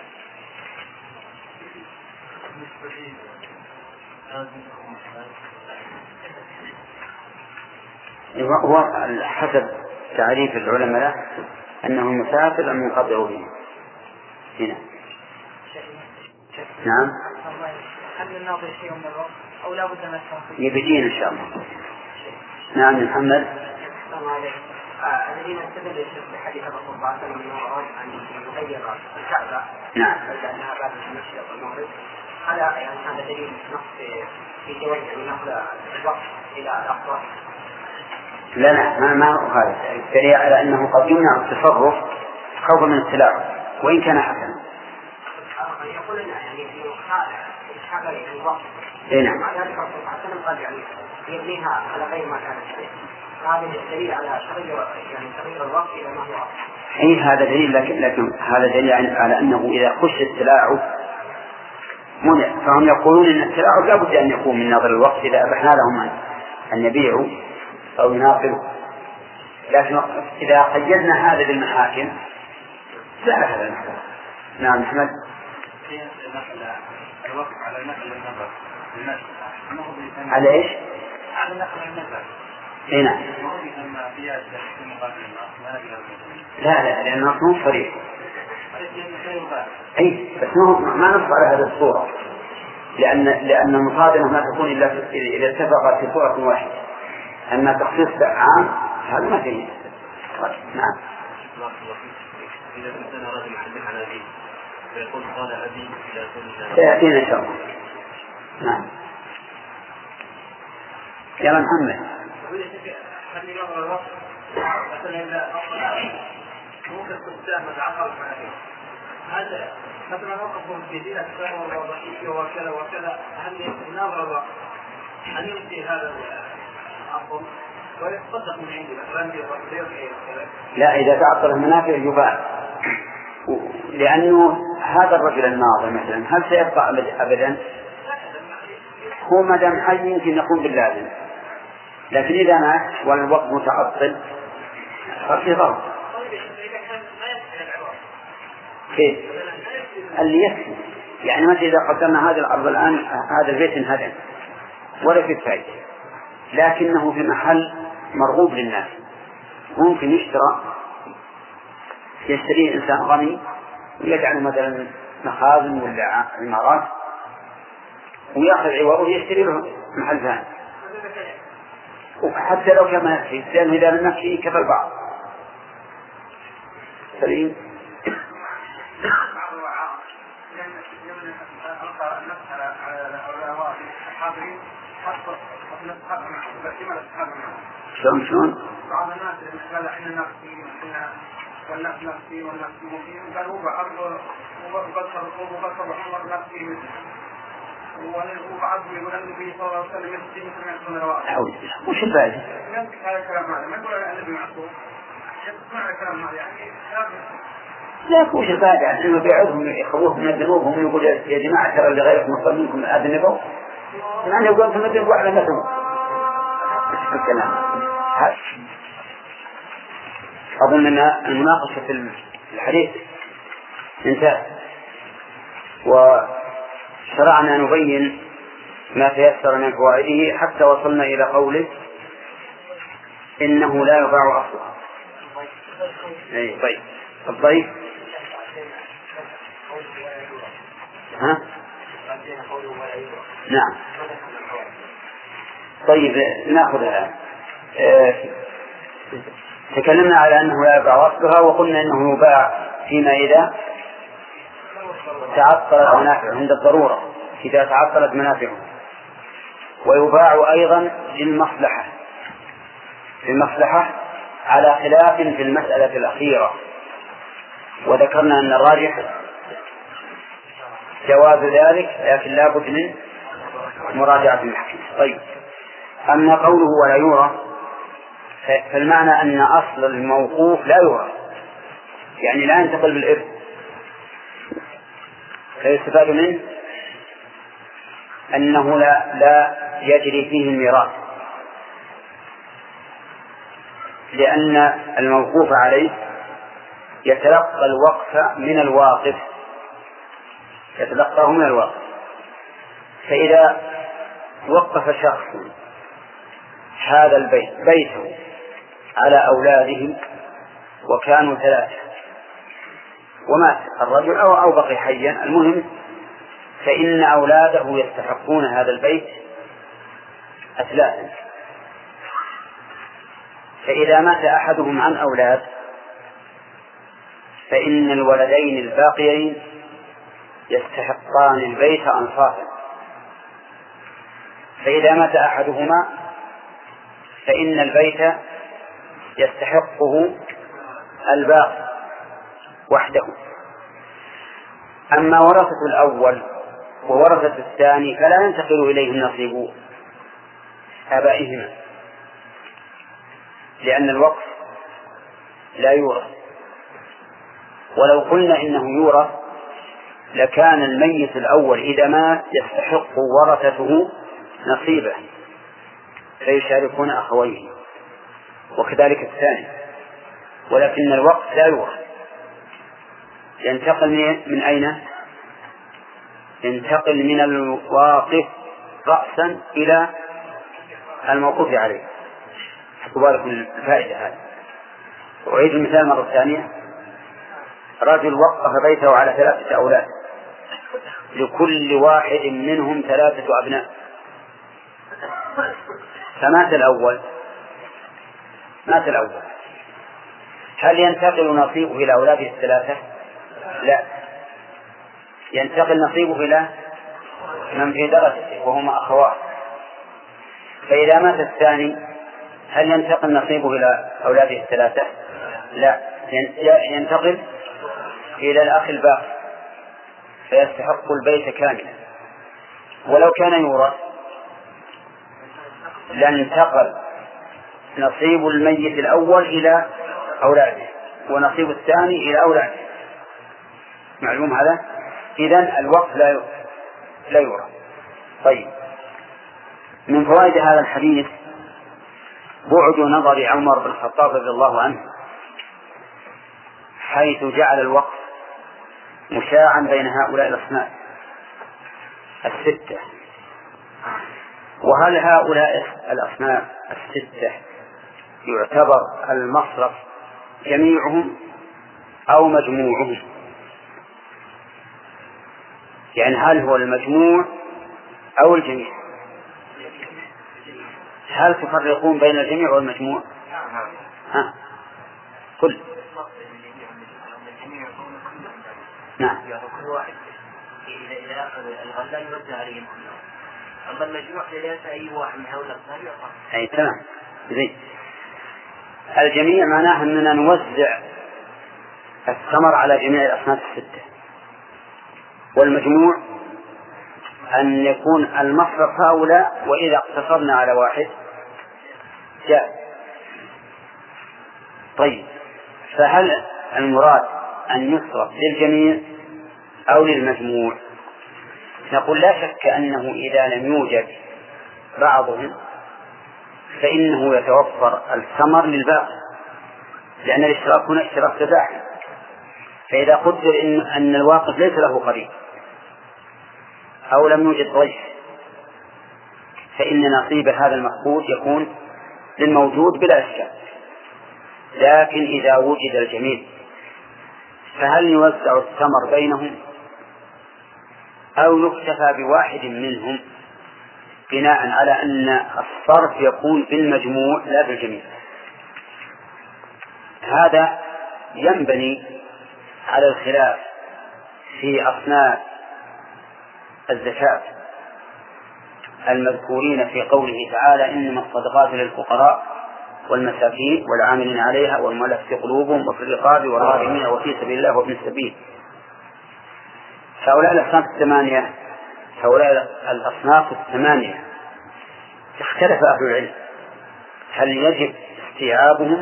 هو حسب تعريف العلماء له أنه مسافر المنقطع به. هنا نعم. هل الناظر شيء من الوقت أو لا بد من التنصيب؟ يبدين إن شاء الله. نعم محمد. الذين استدلوا بحديث الرسول صلى الله عليه وسلم انه اراد ان يغير الكعبه نعم لانها باب المشرق والمغرب، هذا يعني هذا دليل نص في جواز يعني نقل الوقت الى الاقصى؟ لا لا ما ما هو هذا الدليل على انه قد يمنع التصرف خوفا من التلاعب وان كان حسنا. يقول لنا يعني في حاجه يعني الوقت. اي نعم. مع ذلك الرسول صلى الله عليه وسلم قال يعني يبنيها على غير ما كانت عليه. هذا دليل على تغير يعني تغير الوقت الى ما هو. اي هذا دليل، لكن لكن هذا دليل على انه اذا خش التلاعب منع، فهم يقولون ان التلاعب لا بد ان يكون من نظر الوقت اذا ابحنا لهم ان يبيعوا او يناقلوا، لكن اذا قيدنا هذا بالمحاكم سهل هذا المحكم. نعم محمد. الوقت على نقل النظر على ايش؟ على نقل النظر. اي نعم. لا لا لأن النص صريح. اي بس ما نص على هذه الصورة، لأن لأن المصادمة ما تكون إلا إذا اتفقت في صورة واحدة، أما تخصيص عام هذا ما فيه. نعم. إذا كنت أنا رجل يحدث عن أبي فيقول قال أبي إلى كل سيأتينا إن شاء الله. نعم. يا محمد. خلي نظر الوقت مثلا إذا ممكن تستعمل عقل هذا مثلا وقفهم في دين السلام والوضعية وكذا وكذا، هل نظر الوقت هل يمشي هذا الأفضل ويتصدق من عندي مثلا؟ لا إذا تعطل المنافع يباع، لأنه هذا الرجل الناظر مثلا هل سيبقى أبدا؟ هو ما دام حي يمكن يقوم باللازم، لكن إذا مات والوقت متعطل ففي ضرر. كيف؟ اللي يكفي يعني مثلا إذا قدرنا هذا الأرض الآن هذا البيت انهدم ولا في فائدة، لكنه في محل مرغوب للناس، ممكن يشترى يشتري إنسان غني ويجعل مثلا مخازن ولا عمارات ويأخذ عوضه ويشتري له محل ثاني، وحتى لو كان ما يكفي لأنه إذا لم يكفي كفى البعض. سليم. شلون شلون؟ بعض الناس قال احنا نفسي احنا والنفس نفسي والنفس ممكن قال هو بعض وبصر وبصر عمر نفسي وبعض يقول ان النبي صلى الله عليه وسلم يفتي مثل ما يكون الواقع. وش الفائدة؟ يمسك هذا الكلام هذا ما يقول ان النبي معصوم، يسمع الكلام هذا يعني لا وش الفائدة؟ يعني يبيعوهم يخوفهم من الذنوب هم يقول يا جماعة ترى اللي غيركم أفضل منكم أذنبوا، يعني يقول ثم تنبوا على نفسهم الكلام. أظن أن المناقشة في الحديث انتهت وشرعنا نبين ما تيسر من فوائده حتى وصلنا إلى قوله إنه لا يباع أصلا. أي طيب الضيف ها؟ نعم. طيب نأخذ الآن تكلمنا على أنه لا يباع وصفها، وقلنا أنه يباع فيما إذا تعطلت منافعه عند الضرورة، إذا تعطلت منافعه، ويباع أيضا للمصلحة للمصلحة على خلاف في المسألة الأخيرة، وذكرنا أن الراجح جواز ذلك، لكن لا بد من مراجعة المحكمة. طيب، أما قوله ولا يورى فالمعنى أن أصل الموقوف لا يورى، يعني لا ينتقل بالإرث، فيستفاد منه أنه لا, لا يجري فيه الميراث، لأن الموقوف عليه يتلقى الوقف من الواقف يتلقاه من الواقف فإذا وقف شخص هذا البيت بيته على أولاده وكانوا ثلاثة ومات الرجل أو, أو بقي حيا، المهم فإن أولاده يستحقون هذا البيت أثلاثا، فإذا مات أحدهم عن أولاد فإن الولدين الباقيين يستحقان البيت أنصافا، فإذا مات أحدهما فإن البيت يستحقه الباقي وحده. أما ورثة الأول وورثة الثاني فلا ينتقل إليهم نصيب آبائهما، لأن الوقف لا يورث. ولو قلنا إنه يورث لكان الميت الأول إذا مات يستحق ورثته نصيبه فيشاركون أخويه، وكذلك الثاني، ولكن الوقف لا يورث، ينتقل من أين؟ ينتقل من الواقف رأسا إلى الموقوف عليه. حطوا بالكم الفائدة هذه. أعيد المثال مرة ثانية. رجل وقف بيته على ثلاثة أولاد، لكل واحد منهم ثلاثة أبناء، فمات الأول مات الأول هل ينتقل نصيبه إلى أولاده الثلاثة؟ لا، ينتقل نصيبه إلى من في درجته وهما أخوات. فإذا مات الثاني هل ينتقل نصيبه إلى أولاده الثلاثة؟ لا، ينتقل إلى الأخ الباقي فيستحق البيت كاملا. ولو كان يورث لانتقل نصيب الميت الأول إلى أولاده ونصيب الثاني إلى أولاده. معلوم هذا؟ إذن الوقف لا لا يورث. طيب، من فوائد هذا الحديث بعد نظر عمر بن الخطاب رضي الله عنه حيث جعل الوقف مشاعا بين هؤلاء الأصناف الستة. وهل هؤلاء الأصناف الستة يعتبر المصرف جميعهم أو مجموعهم؟ يعني هل هو المجموع أو الجميع؟ هل تفرقون بين الجميع والمجموع؟ ها؟ كل نعم. كل واحد إذا أخذ الغلة يوزع عليهم كلهم، أما المجموع ليس أي واحد من هؤلاء الأصناف. أي تمام. زين. الجميع معناه أننا نوزع الثمر على جميع الأصناف الستة، والمجموع أن يكون المصرف هؤلاء وإذا اقتصرنا على واحد جاء. طيب، فهل المراد أن يصرف للجميع أو للمجموع؟ نقول لا شك أنه إذا لم يوجد بعضهم فإنه يتوفر الثمر للباقي، لأن الاشتراك هنا اشتراك تباعي. فإذا قدر إن, أن الواقف ليس له قريب أو لم يوجد ضيف فإن نصيب هذا المفقود يكون للموجود بلا إشكال. لكن إذا وجد الجميع فهل يوزع الثمر بينهم أو يكتفى بواحد منهم بناء على أن الصرف يكون بالمجموع لا بالجميع؟ هذا ينبني على الخلاف في أصناف الزكاة المذكورين في قوله تعالى إنما الصدقات للفقراء والمساكين والعاملين عليها والمؤلفة قلوبهم وفي الرقاب والغارمين وفي سبيل الله وابن السبيل. هؤلاء الأصناف الثمانية هؤلاء الأصناف الثمانية اختلف أهل العلم هل يجب استيعابهم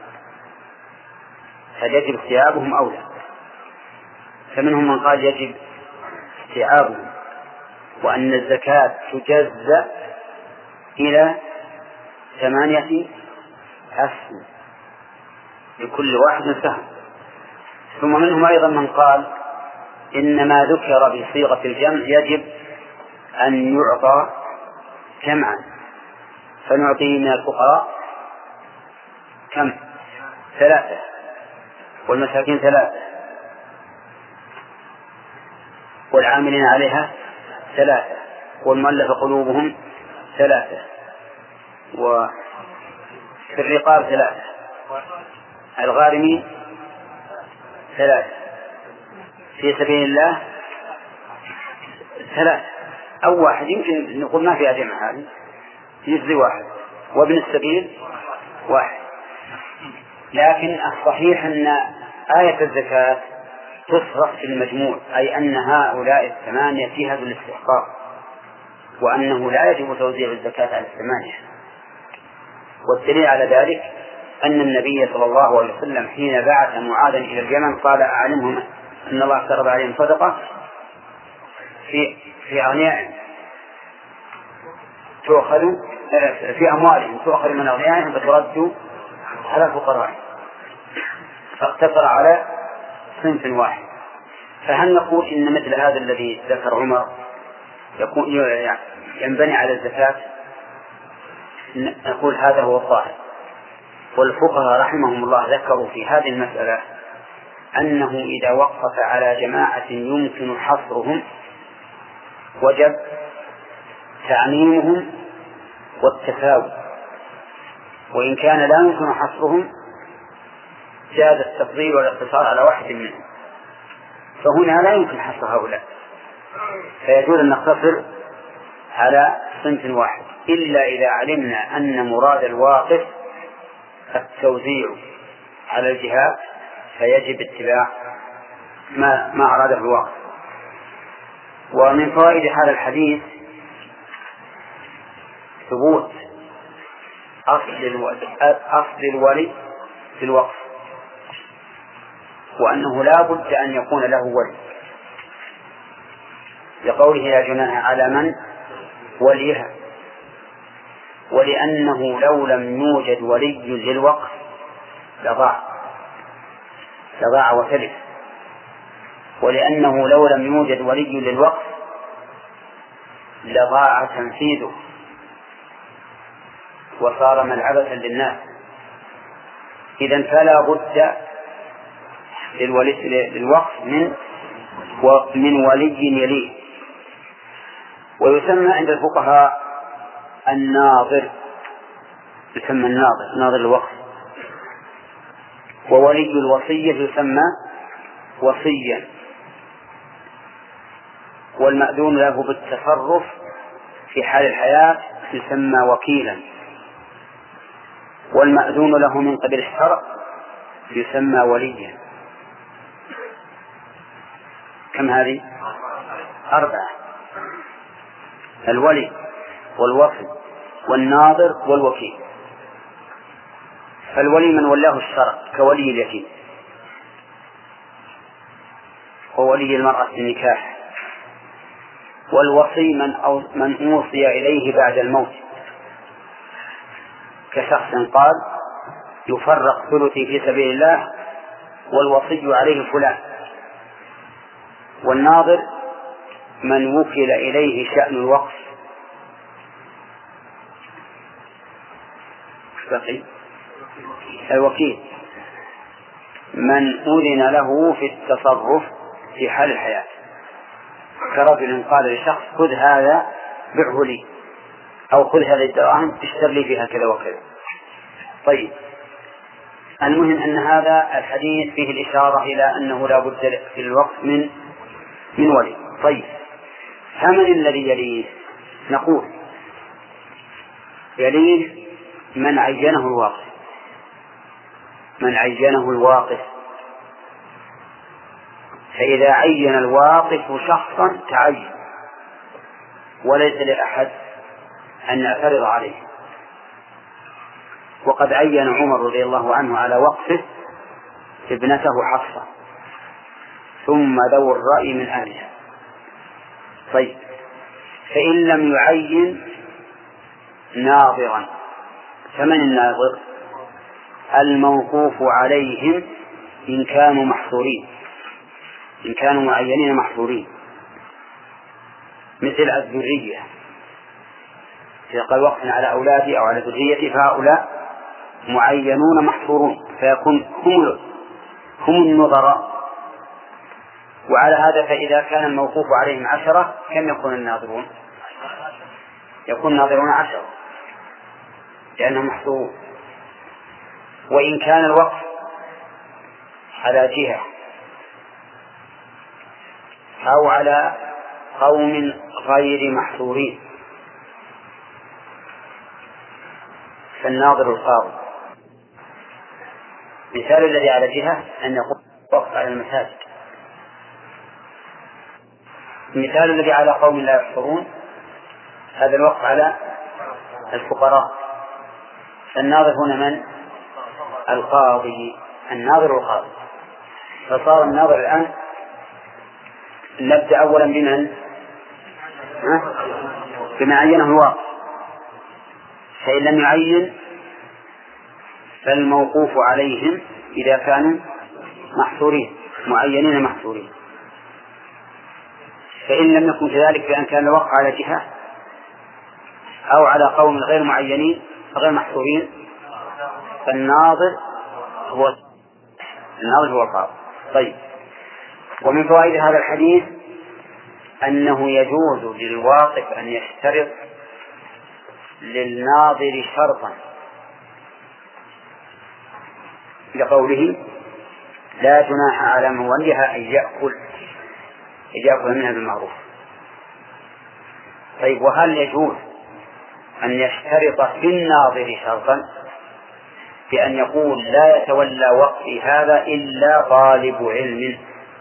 هل يجب استيعابهم أو لا. فمنهم من قال يجب استيعابهم وأن الزكاة تجزأ إلى ثمانية أسهم لكل واحد سهم. ثم منهم أيضا من قال إن ما ذكر بصيغة الجمع يجب أن يعطى جمعا، فنعطيه من الفقراء كم؟ ثلاثة، والمساكين ثلاثة، والعاملين عليها ثلاثة، والمؤلفة قلوبهم ثلاثة، وفي الرقاب ثلاثة، الغارمين ثلاثة، في سبيل الله ثلاثة أو واحد، يمكن نقول ما فيها جمع هذه يجزي واحد، وابن السبيل واحد. لكن الصحيح أن آية الزكاة تصرف في المجموع، أي أن هؤلاء الثمانية فيها بالاستحقاق، وأنه لا يجب توزيع الزكاة على الثمانية. والدليل على ذلك أن النبي صلى الله عليه وسلم حين بعث معاذا إلى اليمن قال أعلمهم أن الله افترض عليهم صدقة في في أغنيائهم تؤخذ في أموالهم تؤخذ من أغنيائهم فترد على الفقراء، فاقتصر على صنف واحد. فهل نقول إن مثل هذا الذي ذكر عمر يكون ينبني على الزكاة؟ نقول هذا هو الظاهر. والفقهاء رحمهم الله ذكروا في هذه المسألة أنه إذا وقف على جماعة يمكن حصرهم وجب تعميمهم والتساوي، وإن كان لا يمكن حصرهم جاز التفضيل والاقتصار على واحد منهم. فهنا لا يمكن حصر هؤلاء، فيجوز أن نقتصر على صنف واحد، إلا إذا علمنا أن مراد الواقف التوزيع على الجهات فيجب اتباع ما, ما أراده الواقف. ومن فوائد هذا الحديث ثبوت أصل الولي في الوقف، وأنه لا بد أن يكون له ولي، لقوله لا جناح على من وليها، ولأنه لو لم يوجد ولي للوقف لضاع لضاع وتلف، ولأنه لو لم يوجد ولي للوقف لضاع تنفيذه وصار ملعبة للناس. إذن فلا بد للوقف من من ولي يليه. ويسمى عند الفقهاء الناظر، يسمى الناظر ناظر الوقف. وولي الوصية يسمى وصيا. والمأذون له بالتصرف في حال الحياة يسمى وكيلا. والمأذون له من قبل الشرع يسمى وليا. كم هذه؟ أربعة: الولي والوصي والناظر والوكيل. فالولي من ولاه الشرع كولي اليتيم، وولي المرأة في النكاح. والوصي من, أو من أوصي إليه بعد الموت، كشخص قال يفرق ثلثي في سبيل الله والوصي عليه فلان. والناظر من وكل إليه شأن الوقف. الوكيل من أذن له في التصرف في حال الحياة، كرجل قال لشخص خذ هذا بعه لي، أو خذ هذه الدراهم اشتر لي فيها كذا وكذا. طيب، المهم أن هذا الحديث فيه الإشارة إلى أنه لا بد في الوقت من من ولي. طيب، فمن الذي يليه؟ نقول يليه من عينه الواقف، من عينه الواقف. فإذا عين الواقف شخصا تعين وليس لأحد أن يعترض عليه. وقد عين عمر رضي الله عنه على وقفه ابنته حفصة ثم ذو الرأي من أهلها. طيب، فإن لم يعين ناظرا، فمن الناظر؟ الموقوف عليهم إن كانوا محصورين، إن كانوا معينين محصورين، مثل الذرية. إذا قال وقف على أولادي أو على ذريتي فهؤلاء معينون محصورون، فيكون هم هم النظراء. وعلى هذا فإذا كان الموقوف عليهم عشرة كم يكون الناظرون؟ يكون الناظرون عشرة لأنهم محصورون. وإن كان الوقف على جهة أو على قوم غير محصورين فالناظر القاضي. مثال الذي على جهة أن يقوم وقف على المساجد. مثال الذي على قوم لا يحصرون هذا الوقف على الفقراء. فالناظر هنا من؟ القاضي، الناظر القاضي. فصار الناظر الآن نبدأ أولا بمن؟ بما عينه الواقع. فإن لم يعين فالموقوف عليهم إذا كانوا محصورين معينين محصورين. فإن لم يكن كذلك بأن كان الوقع على جهة أو على قوم غير معينين غير محصورين فالناظر هو الناظر هو القاضي. طيب، ومن فوائد هذا الحديث أنه يجوز للواقف أن يشترط للناظر شرطا لقوله لا جناح على من وليها أن يأكل يأكل منها بالمعروف. طيب، وهل يجوز أن يشترط في الناظر شرطا بأن يقول لا يتولى وقفي هذا إلا طالب علم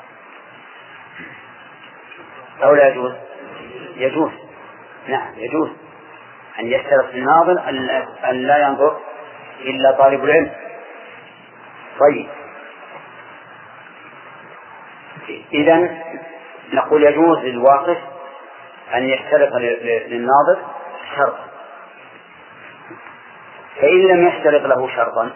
أو لا يجوز؟ يجوز، نعم يجوز أن يشترط الناظر أن لا ينظر إلا طالب العلم. طيب، إذن نقول يجوز للواقف أن يشترط للناظر شرط. فإن لم يشترط له شرطا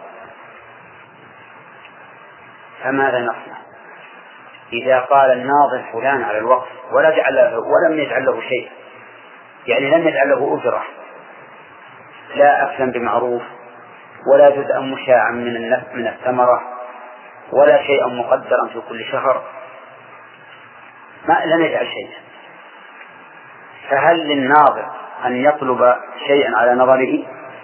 فماذا نصنع؟ إذا قال الناظر فلان على الوقف ولا جعل له ولم يجعل له شيء، يعني لم يجعل له أجرة، لا أكلا بمعروف ولا جزءا مشاعا من من الثمرة ولا شيئا مقدرا في كل شهر، ما لم يجعل شيئا، فهل للناظر أن يطلب شيئا على نظره؟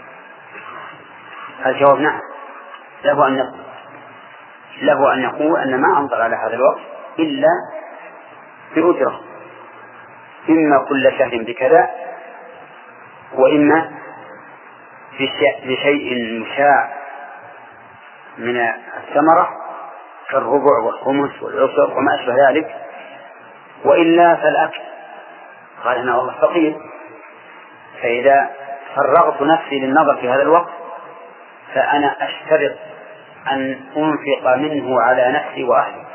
الجواب نعم، له أن يطلب، له أن يقول أن ما أنظر على هذا الوقت إلا بأجرة، إما كل شهر بكذا وإما بشيء مشاع من الثمرة كالربع والخمس والعشر وما أشبه ذلك، وإلا فالأكل. قال أنا والله فقير، فإذا فرغت نفسي للنظر في هذا الوقت فأنا أشترط أن أنفق منه على نفسي وأهلي،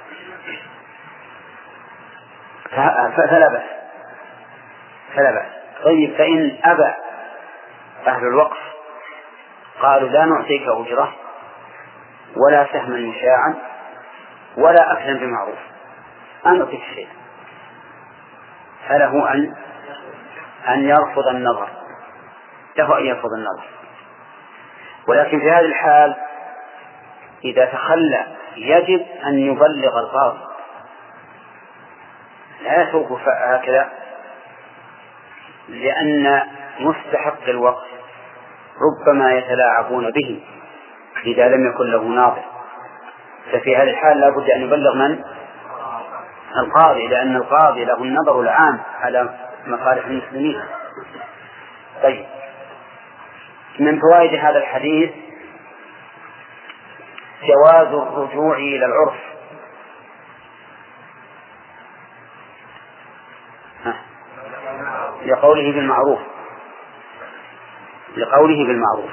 فلا بأس فلا بأس. طيب، فإن أبى أهل الوقف قالوا لا نعطيك أجرة ولا سهما مشاعا ولا أكلا بمعروف، أن نعطيك شيء، فله أن أن يرفض النظر، له أن يرفض النظر. ولكن في هذه الحال إذا تخلى يجب أن يبلغ القاضي، لا يترك هكذا، لأن مستحق الوقف ربما يتلاعبون به إذا لم يكن له ناظر، ففي هذه الحال لا بد أن يبلغ من؟ القاضي، لأن القاضي له النظر العام على مصالح المسلمين. طيب، من فوائد هذا الحديث جواز الرجوع إلى العرف. لقوله بالمعروف لقوله بالمعروف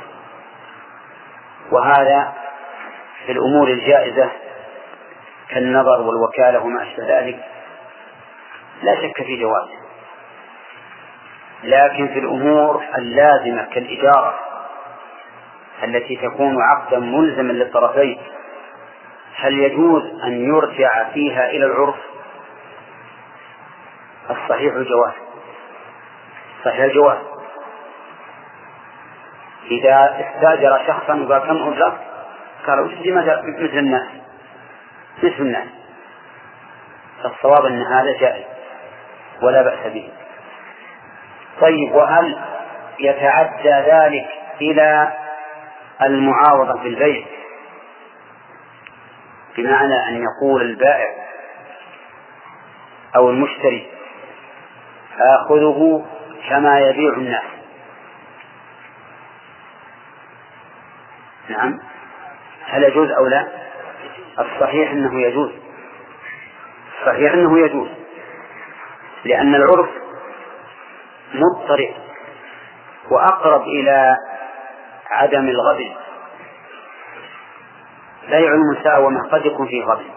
وهذا في الأمور الجائزة كالنظر والوكالة وما أشبه ذلك لا شك في جوازه، لكن في الأمور اللازمة كالإجارة التي تكون عقدا ملزما للطرفين هل يجوز أن يرجع فيها إلى العرف؟ الصحيح الجواز، صحيح الجواز. إذا استأجر شخصا وقال كم أجرة؟ قال أجرتي مثل الناس مثل الناس، فالصواب أن هذا جائز ولا بأس به. طيب، وهل يتعدى ذلك إلى المعاوضة في البيع، بمعنى أن يقول البائع أو المشتري آخذه كما يبيع الناس؟ نعم، هل يجوز أو لا؟ الصحيح أنه يجوز، الصحيح أنه يجوز، لأن العرف مضطرب وأقرب إلى عدم الغبن. بيع المساومة قد يكون فيه غبن،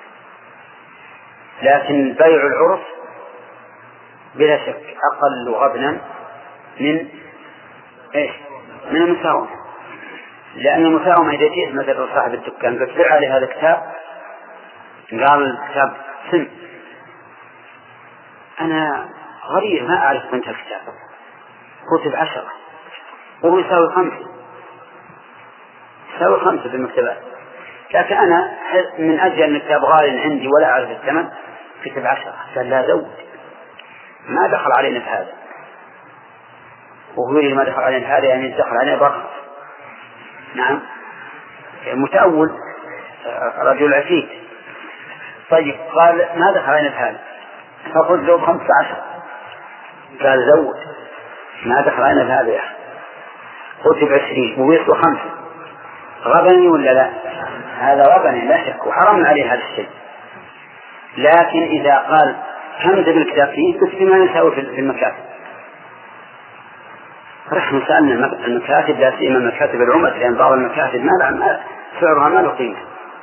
لكن بيع العرف بلا شك أقل غبنا من إيش؟ من المساومة، لأن المساومة إذا جئت مثلا صاحب الدكان قلت بيع عليه هذا الكتاب، قال الكتاب سم، أنا غريب ما أعرف قيمة الكتاب، كتب عشرة وهو يساوي خمسة، يساوي خمسة في المكتبات، لكن أنا من أجل أن الكتاب غالي عندي ولا أعرف الثمن كتب عشرة، قال لا زود، ما دخل علينا في هذا، وهو يريد ما دخل علينا في هذا يعني دخل علينا برخص. نعم، متأول رجل عفيف. طيب، قال ما دخل علينا في هذا، فقلت له خمسة عشر، قال زود، ما دخل علينا في هذا يا أخي، قلت بعشرين ويصل خمسة، غبني ولا لا؟ هذا غبني لا شك، وحرم عليه هذا الشيء. لكن إذا قال كم ذا بالكتاب فيه قلت ما يساوي في المكاتب، رحنا سألنا المكاتب لا سيما مكاتب العمد، لأن بعض المكاتب ما سعرها ما له قيمة.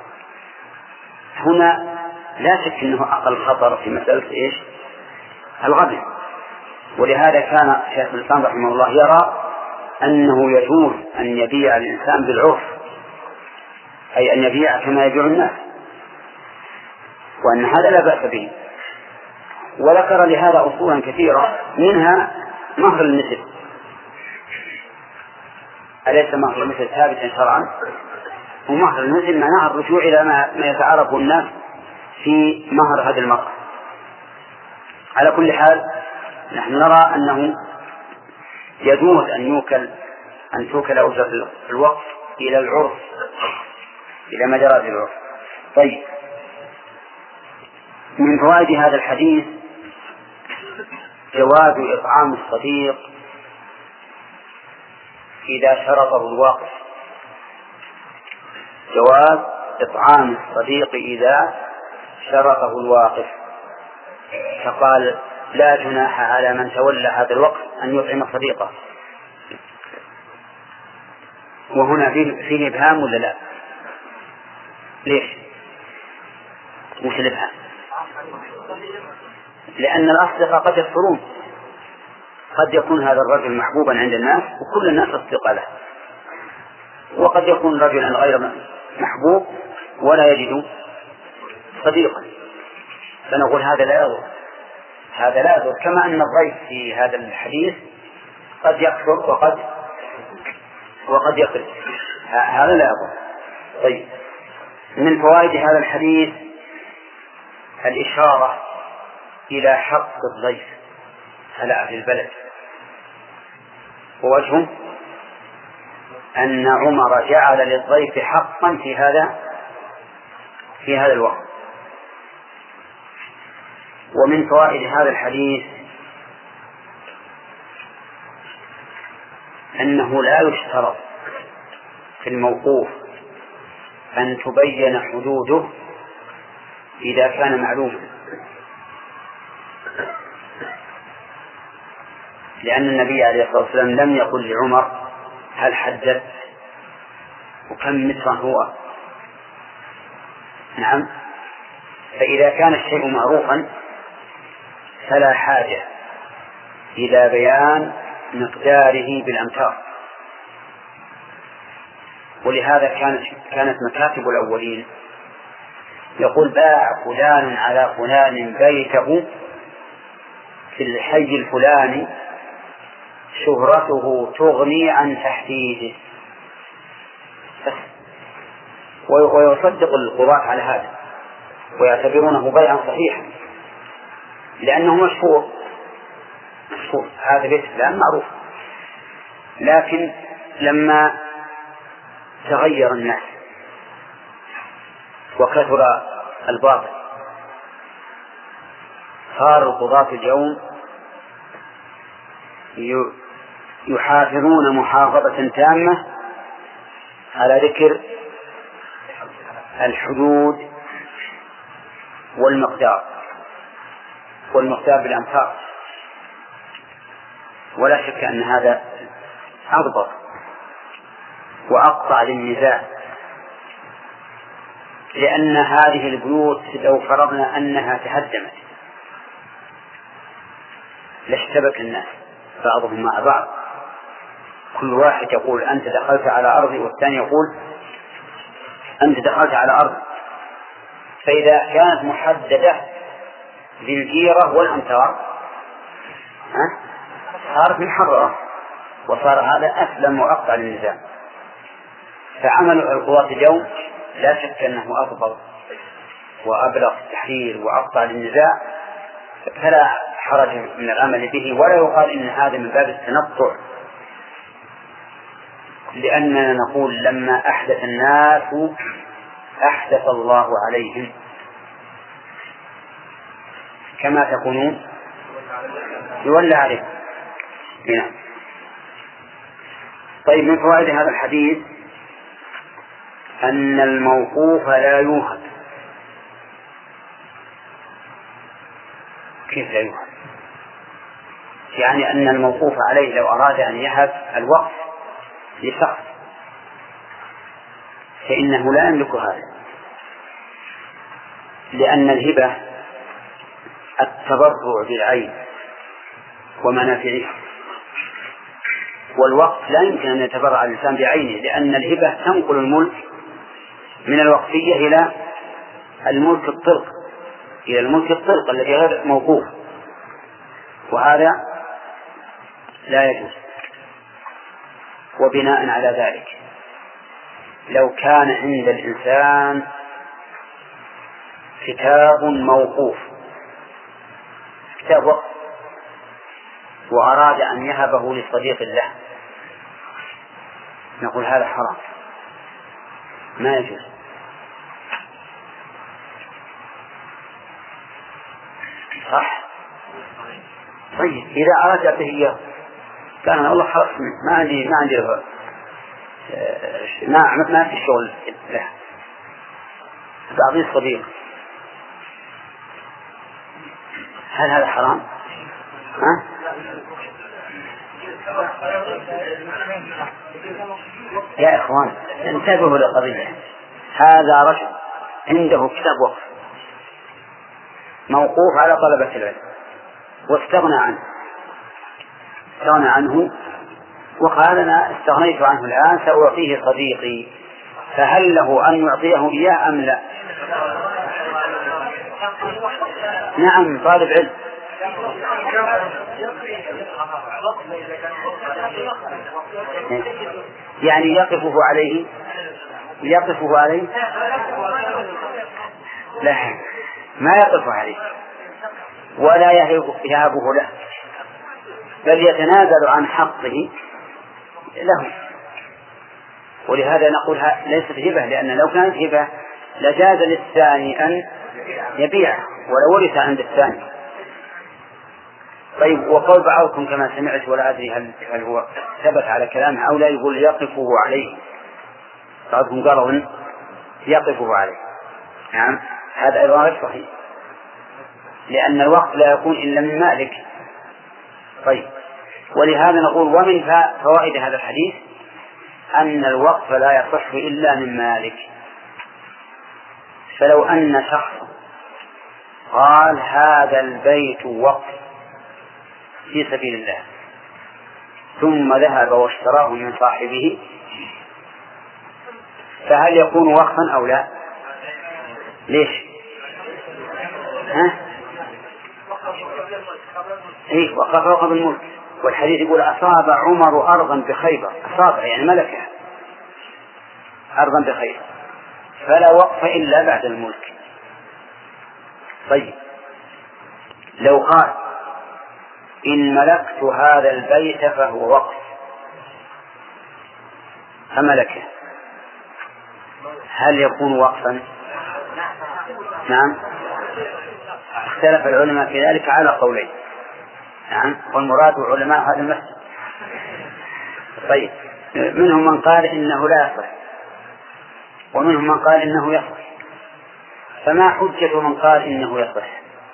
هنا لا شك أنه أقل خطر في مسألة إيش؟ الغبن. ولهذا كان شيخ الإسلام رحمه الله يرى أنه يجوز أن يبيع الإنسان بالعرف، أي أن يبيع كما يبيع الناس، وأن هذا لا بأس به. وذكر لهذا أصولا كثيرة، منها مهر المثل. أليس مهر المثل ثابتا شرعا؟ ومهر المثل معناه الرجوع إلى ما يتعارف الناس في مهر هذه المرأة. على كل حال نحن نرى أنه يجوز أن يوكل أن توكل أجرة الوقف إلى العرف، إلى مجرى العرف. طيب، من فوائد هذا الحديث جواز إطعام الصديق إذا شرطه الواقف، جواز إطعام الصديق إذا شرطه الواقف، فقال لا جناح على من تولى هذا الوقف أن يطعم صديقه. وهنا فيه إبهام ولا لا؟ ليش؟ وش الإبهام؟ لأن الأصدقاء قد يكثرون، قد يكون هذا الرجل محبوبا عند الناس وكل الناس أصدقاء له، وقد يكون رجلا غير محبوب ولا يجد صديقا، فنقول هذا لا يضر، هذا لا يضر. كما أن الضيف في هذا الحديث قد يكثر وقد وقد يقل، هذا لا يضر. طيب، من فوائد هذا الحديث الإشارة إلى حق الضيف على أهل البلد، ووجهه أن عمر جعل للضيف حقا في هذا في هذا الوقت. ومن فوائد هذا الحديث أنه لا يشترط في الموقوف أن تبين حدوده إذا كان معلوما، لأن النبي عليه الصلاة والسلام لم يقل لعمر هل حدث وكم مترا هو. نعم، فإذا كان الشيء معروفا فلا حاجة إلى بيان مقداره بالأمتار. ولهذا كانت كانت مكاتب الأولين يقول باع فلان على فلان بيته في الحي الفلاني شهرته تغني عن تحديده، ويصدق القضاة على هذا ويعتبرونه بيعا صحيحا لأنه مشهور مشهور هذا بيت فلان معروف. لكن لما تغير الناس وكثر الباطل صار القضاة اليوم يحافظون محافظة تامة على ذكر الحدود والمقدار والمقدار بالأمتار، ولا شك أن هذا أضبط وأقطع للنزاع، لأن هذه البيوت لو فرضنا أنها تهدمت لاشتبك الناس بعضهم مع بعض، كل واحد يقول أنت دخلت على أرضي والثاني يقول أنت دخلت على أرضي. فإذا كانت محددة بالجيرة والأمتار صارت محررة وصار هذا أسلم وأقطع للنزاع. فعمل القضاة اليوم لا شك أنه أضبط وأبلغ التحرير وأقطع للنزاع، فلا حرج من العمل به، ولا يقال إن هذا من باب التنطع، لأننا نقول لما أحدث الناس أحدث الله عليهم كما تكونون يولى عليهم. هنا طيب، من فوائد هذا الحديث أن الموقوف لا يوهب. كيف لا يوهب؟ يعني أن الموقوف عليه لو أراد أن يهب الوقف لشخص فإنه لا يملك هذا، لأن الهبة التبرع بالعين ومنافعها، والوقف لا يمكن أن يتبرع الإنسان بعينه، لأن الهبة تنقل الملك من الوقفية إلى الملك الطلق إلى الملك الطلق الذي غير موقوف، وهذا لا يجوز. وبناء على ذلك لو كان عند الإنسان كتاب موقوف كتاب وقف وأراد أن يهبه لصديق له نقول هذا حرام ما يجوز. صح؟ طيب إذا أراد أعطيه إياه كان أنا والله خلاص ما عندي ما عندي ما ما في شغل له تعطيه صديق، هل هذا حرام؟ ها؟ يا إخوان انتبهوا للقضية، هذا رجل عنده كتاب وقف موقوف على طلبة العلم واستغنى عنه استغنى عنه وقال أنا استغنيت عنه الآن سأعطيه صديقي، فهل له أن يعطيه إياه أم لا؟ نعم طالب علم. يعني يقفه عليه يقفه عليه لا ما يقف عليه ولا يهابه له، بل يتنازل عن حقه له. ولهذا نقول ليست هبة، لأن لو كانت هبة لجاز للثاني أن يبيع ولو ورث عند الثاني. طيب، وقول بعضكم كما سمعت ولا أدري هل, هل هو ثبت على كلامه أو لا، يقول يقفه عليه، بعضهم قالوا يقفه عليه. نعم، هذا أيضا غير صحيح، لأن الوقف لا يكون إلا من مالك. طيب، ولهذا نقول ومن فوائد هذا الحديث أن الوقف لا يصح إلا من مالك. فلو أن شخص قال هذا البيت وقف في سبيل الله ثم ذهب واشتراه من صاحبه، فهل يكون وقفا أو لا؟ ليش؟ ها؟ إيه، وقف وقف الملك، والحديث يقول أصاب عمر أرضا بخيبر، أصاب يعني ملكها أرضا بخيبر، فلا وقف إلا بعد الملك. طيب، لو قال إن ملكت هذا البيت فهو وقف فملكه، هل يكون وقفا؟ نعم، اختلف العلماء في ذلك على قولين. نعم، والمراد علماء هذا المسجد. طيب، منهم من قال إنه لا يصح، ومنهم من قال إنه يصح، فما حجة من قال إنه يصح؟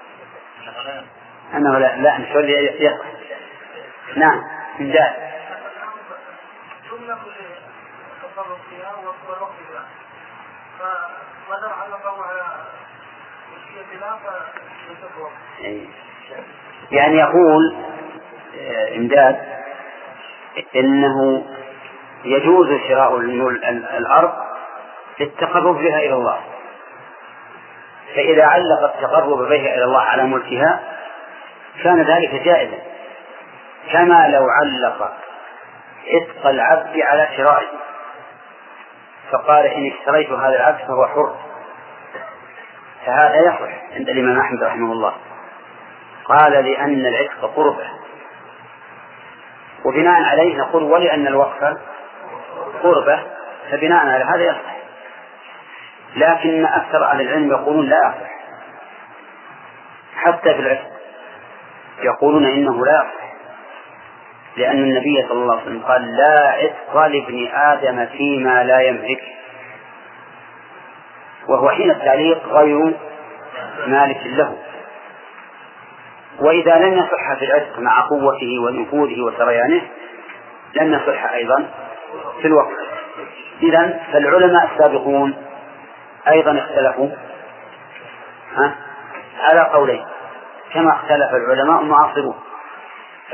أنه لا لا مش اللي يصح. نعم، من ذلك يعني يقول إمداد إنه يجوز شراء الأرض للتقرب بها إلى الله، فإذا علق التقرب بها إلى الله على ملكها كان ذلك جائزا، كما لو علق عتق العبد على شرائه فقال إن اشتريت هذا العبد فهو حر، فهذا يصح عند الإمام أحمد رحمه الله. قال لأن العتق قربة، وبناء عليه نقول ولأن الوقف قربة، فبناء على هذا يصح. لكن أكثر أهل العلم يقولون لا يصح، حتى في العتق يقولون إنه لا يصح، لأن النبي صلى الله عليه وسلم قال لا عتق لابن آدم فيما لا يملك، وهو حين التعليق غير مالك له. وإذا لم يصح في العتق مع قوته ونفوذه وسريانه لم يصح أيضا في الوقت. إذن فالعلماء السابقون أيضا اختلفوا ها على قولين كما اختلف العلماء المعاصرون. ف...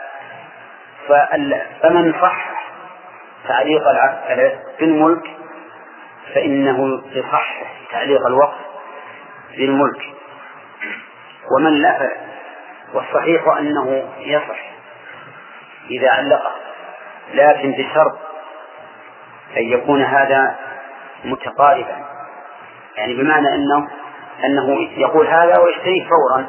فمن صح تعليق العقد في الملك فإنه يصح تعليق الوقف في الملك، ومن لا، والصحيح أنه يصح إذا علقه، لكن بشرط أن يكون هذا متقاربا، يعني بمعنى أنه أنه يقول هذا ويشتريه فورا.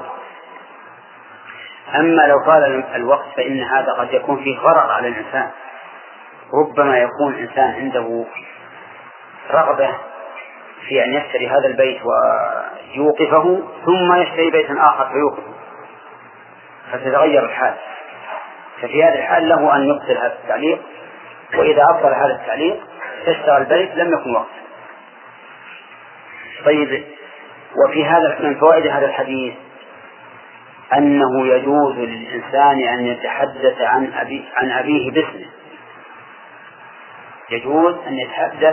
أما لو قال الوقت فإن هذا قد يكون فيه غرر على الإنسان، ربما يكون الإنسان عنده رغبة في أن يشتري هذا البيت ويوقفه ثم يشتري بيتا آخر فيوقفه، فتتغير الحال، ففي هذا الحال له أن يبطل هذا التعليق، وإذا أبطل هذا التعليق تشترى البيت لم يكن وقت. طيب، وفي هذا من فوائد هذا الحديث أنه يجوز للإنسان أن يتحدث عن أبي عن أبيه باسمه، يجوز أن يتحدث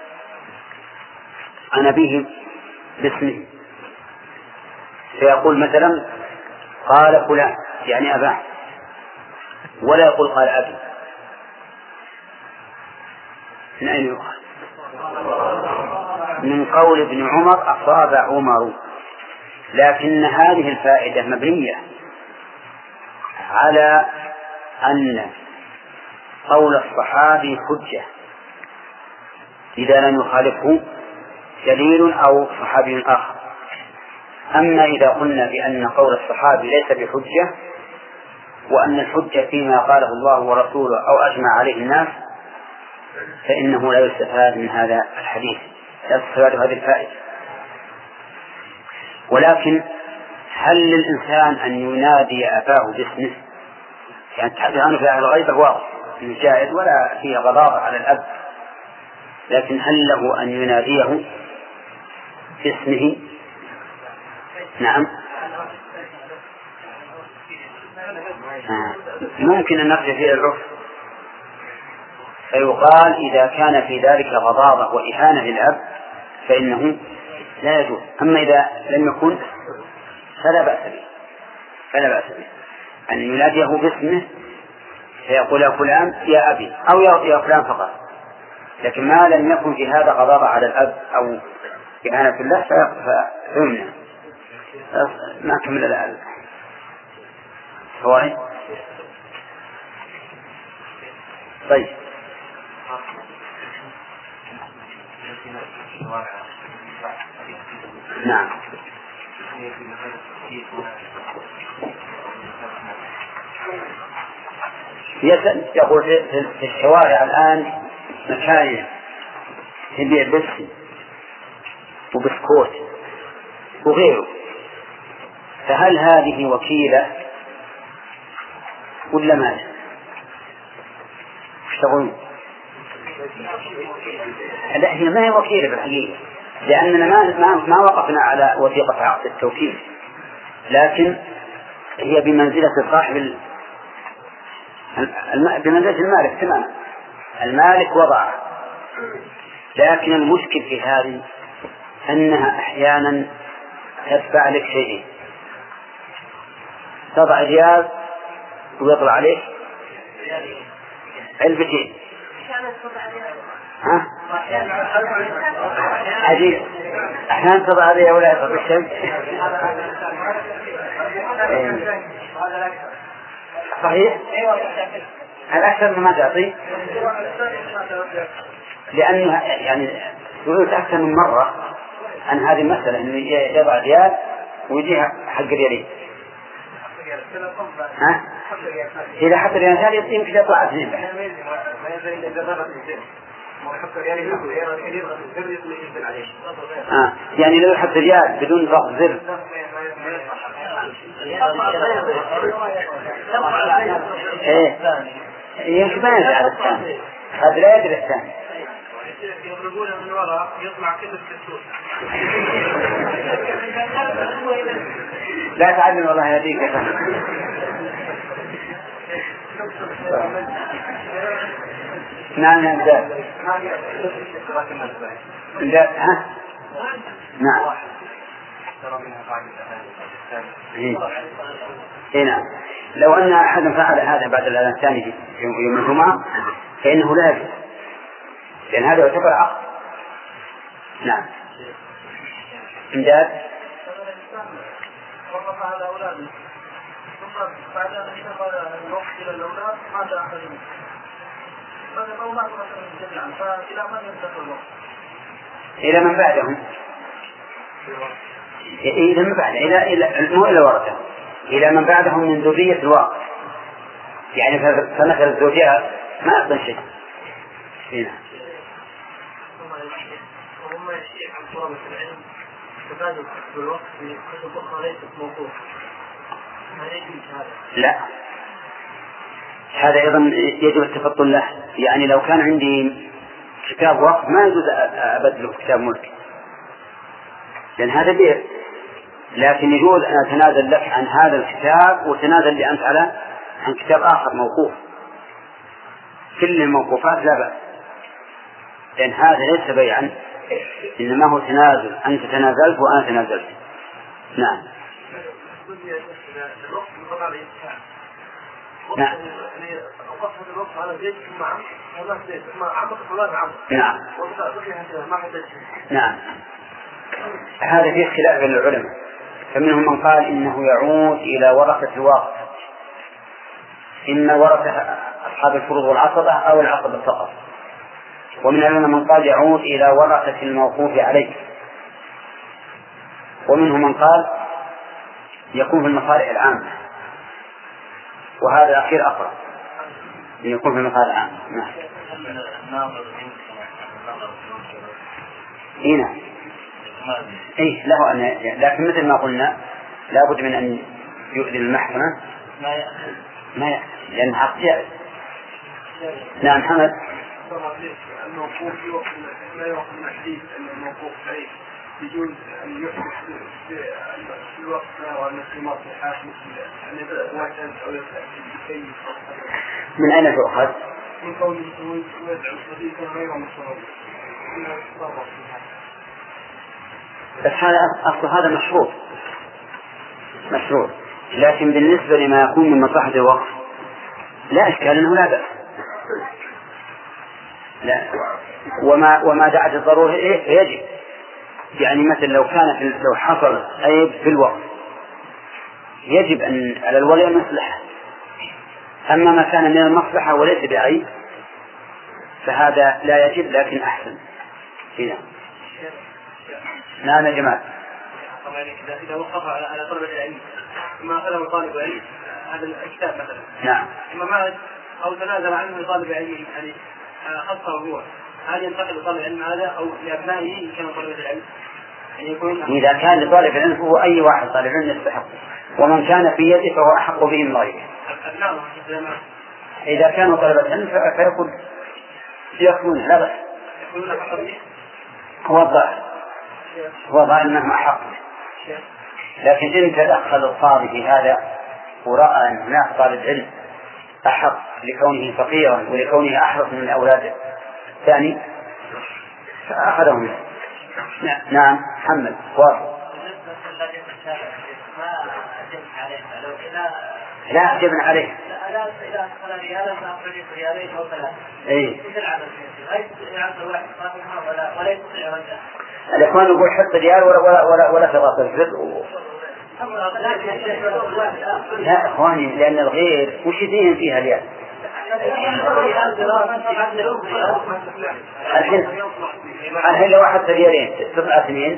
عن أبيه باسمه، فيقول مثلا قال فلان يعني أباه، ولا يقول قال أبي. من أين يقال؟ من قول ابن عمر أصاب عمر. لكن هذه الفائدة مبنية على أن قول الصحابي حجة إذا لم يخالفه دليل أو صحابي آخر. أما إذا قلنا بأن قول الصحابي ليس بحجة وأن الحجة فيما قاله الله ورسوله أو أجمع عليه الناس، فإنه لا يستفاد من هذا الحديث، لا يستفاد هذه الفائدة. ولكن هل للإنسان أن ينادي أباه باسمه؟ يعني التحدث عنه في الغيبة واضح أنه جائز ولا فيه غضاضة على الأب، لكن هل له أن يناديه باسمه؟ نعم. آه. ممكن أن نرجع فيه العرف فيقال إذا كان في ذلك غضاضة وإهانة للأب فإنه لا يجوز. أما إذا لم يكن فلا بأس به، فلا بأس به أن يناديه باسمه فيقول يا فلان يا أبي أو يا فلان فقط، لكن ما لم يكن في هذا غضاضة على الأب أو إهانة الله فيمنع. ما كمل الآن فوائد. طيب نعم. يقول في الشوارع الآن مكاين تبيع بس وبسكوت وغيره، فهل هذه وكيلة ولا ماذا؟ وش تقولون؟ لا، هي ما هي وكيلة بالحقيقة، لأننا ما ما ما وقفنا على وثيقة عقد التوكيل، لكن هي بمنزلة صاحب ال... بمنزلة المالك تماما. المالك وضعها، لكن المشكل في هذه أنها أحيانا تدفع لك شيئين، تضع ريال ويطلع عليك علبتين. ها؟ عجيب، أحيانا تضع عليها ولا يطلع الشيء. صحيح؟ الأكثر ما تعطي، لأنه يعني يقول أكثر من مرة عن هذه المسألة أنه يضع ريال ويجيها حق ريالين. ها؟ إذا حط ريال ثاني يمكن يطلع اثنين. آه. يعني لو يحط ريال بدون ضغط زر ايه يمكن ما يزعل الثاني، هذا لا يدري الثاني. يضربون من وراء يطلع كل الكتوب. لا تعلم والله يهديك. نعم نعم لا لا ها نعم إيه نعم. لو أن أحد فعل هذا بعد الأذان الثاني يوم الجمعة فإنه لا يجوز، لأن هذا يعتبر عقد. نعم. إمداد. وقف على أولاده ثم بعد أن انتقل الوقت إلى الأولاد ماذا أحدهم؟ ماذا أو ماذا مثلا جميعا؟ فإلى من ينتقل الوقت؟ إلى من بعدهم. إلى من بعد إلى إلى مو إلى ورثة، إلى من بعدهم من ذرية الواقع. يعني فمثل الزوجات ما أصلا شيء. هنا. وهم يشيع عن طلبة العلم تبادل بالوقت بكتب أخرى ليست موقوفة. لا، هذا أيضا يجب التفطن له. يعني لو كان عندي كتاب وقف ما يجوز أبدله كتاب ملك، لأن هذا بيع، لكن يجوز أن أتنازل لك عن هذا الكتاب وتنازل لي أنت على عن كتاب آخر موقوف. كل الموقوفات لا بأس، لأن هذا ليس بيعا، إنما هو تنازل، أنت تنازلت وأنا تنازلت. نعم. نعم. نعم. نعم. هذا فيه خلاف بين العلماء، فمنهم من قال إنه يعود إلى ورثة الواقف، إما ورثة أصحاب الفروض والعصبة أو العصبة فقط، ومن العلماء من قال يعود إلى ورثة الموقوف عليه، ومنهم من قال يكون في المصالح العامة، وهذا الأخير أقرب، يكون في المصالح العامة. نعم. هنا إيه له أن، لكن مثل ما قلنا لابد من أن يؤذن المحكمة ما يأخذ ما يأخذ لأن حق جائز. نعم حمد. الموقوف في وقت لا يوقف الحديث أن الموقوف عليه يجوز أن يحدث في الوقت والمسلمات الحاكم أن يبدأ واحدا أو يبدأ بشيء. من أين تؤخذ؟ من قوله ويدعو صديقا غير مصاب. بس هذا أصل هذا مشروط مشروط، لكن بالنسبة لما يكون من مصلحة الوقف لا إشكال أنه لا بأس. لا وما وما دعت الضرورة يجب، يعني مثل لو كان في لو حصل عيب في الوقف يجب أن على الولي أن يصلحه. أما ما كان من المصلحة وليس بعيب فهذا لا يجب لكن أحسن. هنا نعم يا جماعة. إذا وقف على طلبة العلم ما أخذه طالب علم هذا الكتاب مثلا نعم ثم مات أو تنازل عنه طالب علم يعني خاصة هو، هل ينتقل لطالب العلم هذا أو لأبنائه إن كانوا طلبة العلم؟ يعني يكون إذا كان لطالب العلم هو أي واحد طالب علم يستحق، ومن كان في يده فهو أحق به من غيره. إذا كانوا طلبة علم فيكون يكون لا بأس. هو الظاهر هو الظاهر أنه أحق، لكن إن تدخل القاضي في هذا ورأى أن هناك طالب علم أحق لكونه فقيرا ولكونه أحرص من أولاده الثاني فأخذه منه. نعم محمد واضح. لا جبنا عليه اي الإخوان يقول حط ريال ولا ولا ولا ولا ثلاثة الفرق. لا إخواني لأن الغير وش دين فيها ريال الحين الحين لو أحد ريالين تطلع اثنين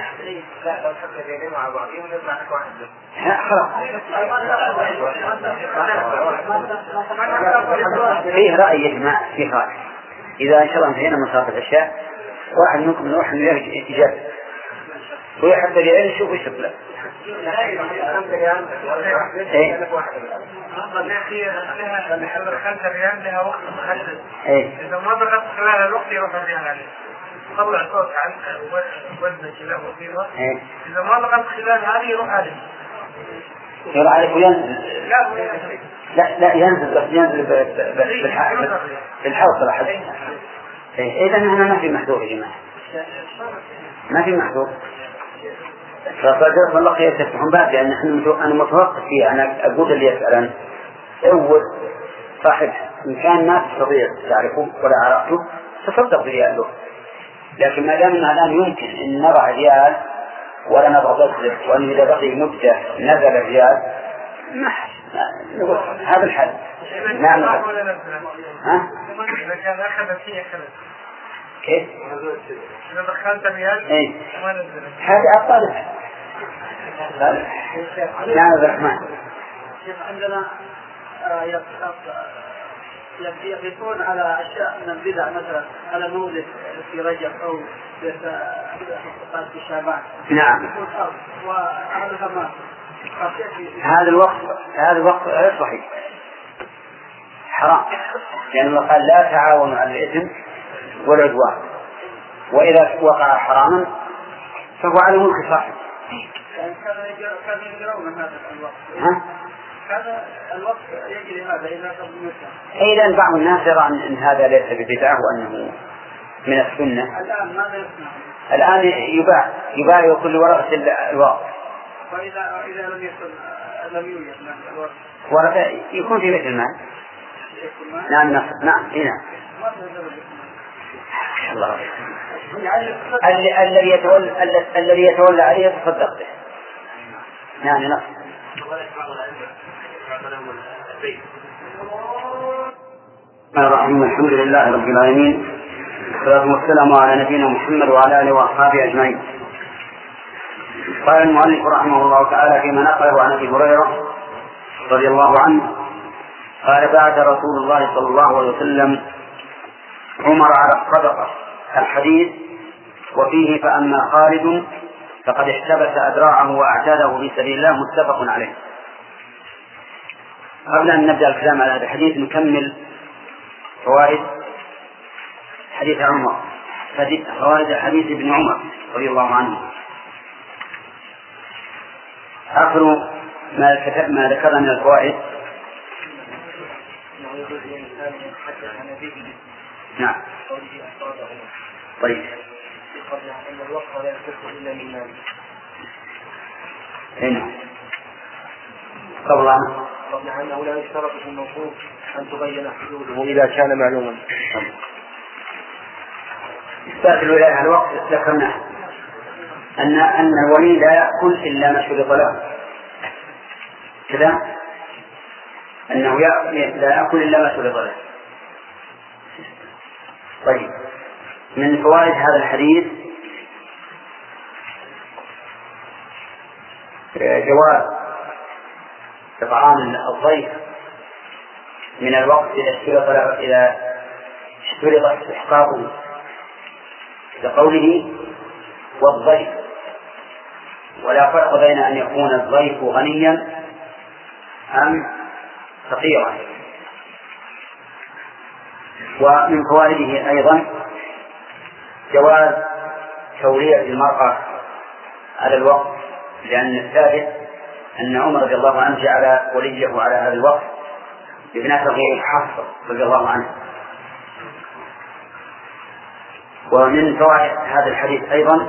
فيه رأي يا جماعة في خالد إذا إن شاء الله انتهينا من صلاة العشاء واحد منكم نروح نلاقي إجابة ويحب ريالين يشوف وش يطلع. خمسة ريال لها وقت محدد، إذا ما ضغط خلال الوقت يروح الريال عليه، طلع صوت عن وزن كذا وصيرة، إذا ما ضغط خلال هذه يروح عليه. يروح عليه وينزل؟ لا لا ينزل بس ينزل بالحوصلة حتى. إذا نحن ما في محذور يا جماعة، ما في محذور. فصدق الله خير تفتحون باب، لأن أنا متوقف فيه. أنا أقول اللي يسألن أول صاحب إن كان ما تستطيع تعرفه ولا عرفته تصدق بريال له، لكن ما دام الآن يمكن أن نضع ريال ولا نضع ضده، وأن إذا بقي مدة نزل ريال نقول هذا الحل. نعم ها؟ إذا كان أخذ فيه أخذ كيف؟ إذا دخلت ريال إيه ما نزل هذه أطالب. نعم عبد الرحمن. عندنا يقيسون على أشياء من البدع مثلا على مولد في رجب أو في شعبان. نعم. وهذا ما هذا الوقت هذا الوقت غير صحيح حرام، لأن الله قال لا تعاونوا على الإثم والعدوان، وإذا وقع حراما فهو على ملك صاحب. كان يجرون هذا الوقت. ها؟ هذا الوقت يجري هذا إذا قبل إذا بعض الناس يرى أن هذا ليس ببدعة وأنه من السنة. الآن ماذا يصنع؟ الآن يباع يباع كل ورقة الوقت. وإذا إذا لم يكن لم يوجد الورق ورقة يكون في مثل المال. نعم نعم نعم هنا. الله الذي يتولى الذي يتولى عليه يتصدق به. نعم نعم. الرحمن الحمد لله رب العالمين، والصلاة والسلام على نبينا محمد وعلى آله وأصحابه أجمعين. قال المؤلف رحمه الله تعالى فيما نقله عن أبي هريرة رضي الله عنه قال بعث رسول الله صلى الله عليه وسلم عمر على الصدقة الحديث، وفيه فأما خالد فقد احتبس أدراعه وأعتاده في سبيل الله، متفق عليه. قبل أن نبدأ الكلام على هذا الحديث نكمل فوائد حديث عمر، فوائد حديث ابن عمر رضي الله عنه. آخر ما كتب ما ذكرنا من الفوائد. نعم. طيب. أن الوقت لا يصح إلا من مال. هنا. قبل قبل أنه لا يشترط في الموقوف أن تبين حدوده إذا كان معلوما. إثبات الولاية على الوقت ذكرناه أن أن الولي لا يأكل إلا ما شرط له، كذا أنه لا يأكل إلا ما شرط له. طيب، من فوائد هذا الحديث جواز إطعام الضيف من الوقت إذا اشترط إذا اشترط استحقاقه، كقوله والضيف، ولا فرق بين أن يكون الضيف غنيا أم فقيرا. ومن فوائده أيضا جواز تولية المرأة على الوقت، لأن الثابت أن عمر رضي الله عنه جعل وليه على هذا الوقت ابنته حفصة رضي الله عنه. ومن فوائد هذا الحديث أيضا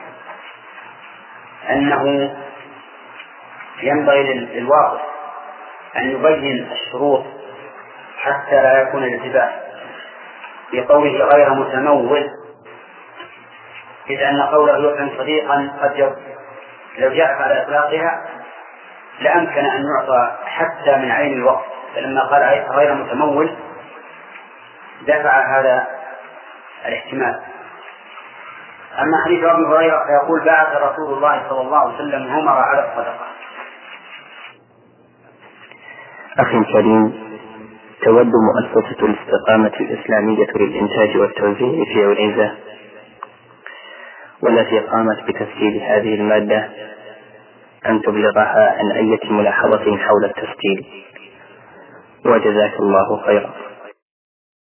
أنه ينبغي للواقف أن يبين الشروط حتى لا يكون الالتباس، في قوله غير متمول، إذ أن قوله يطعم صديقا قد لو جاء على إطلاقها لأمكن أن يعطى حتى من عين الوقت، فلما قال غير متمول دفع هذا الاحتمال. أما حديث أبي هريرة فيقول بعث رسول الله صلى الله عليه وسلم عمر على الصدقة. أخي الكريم، تود مؤسسة الاستقامة الإسلامية للإنتاج والتوزيع في عنيزة، والتي قامت بتسجيل هذه المادة، أن تبلغها عن أي ملاحظة حول التسجيل، وجزاك الله خيرا.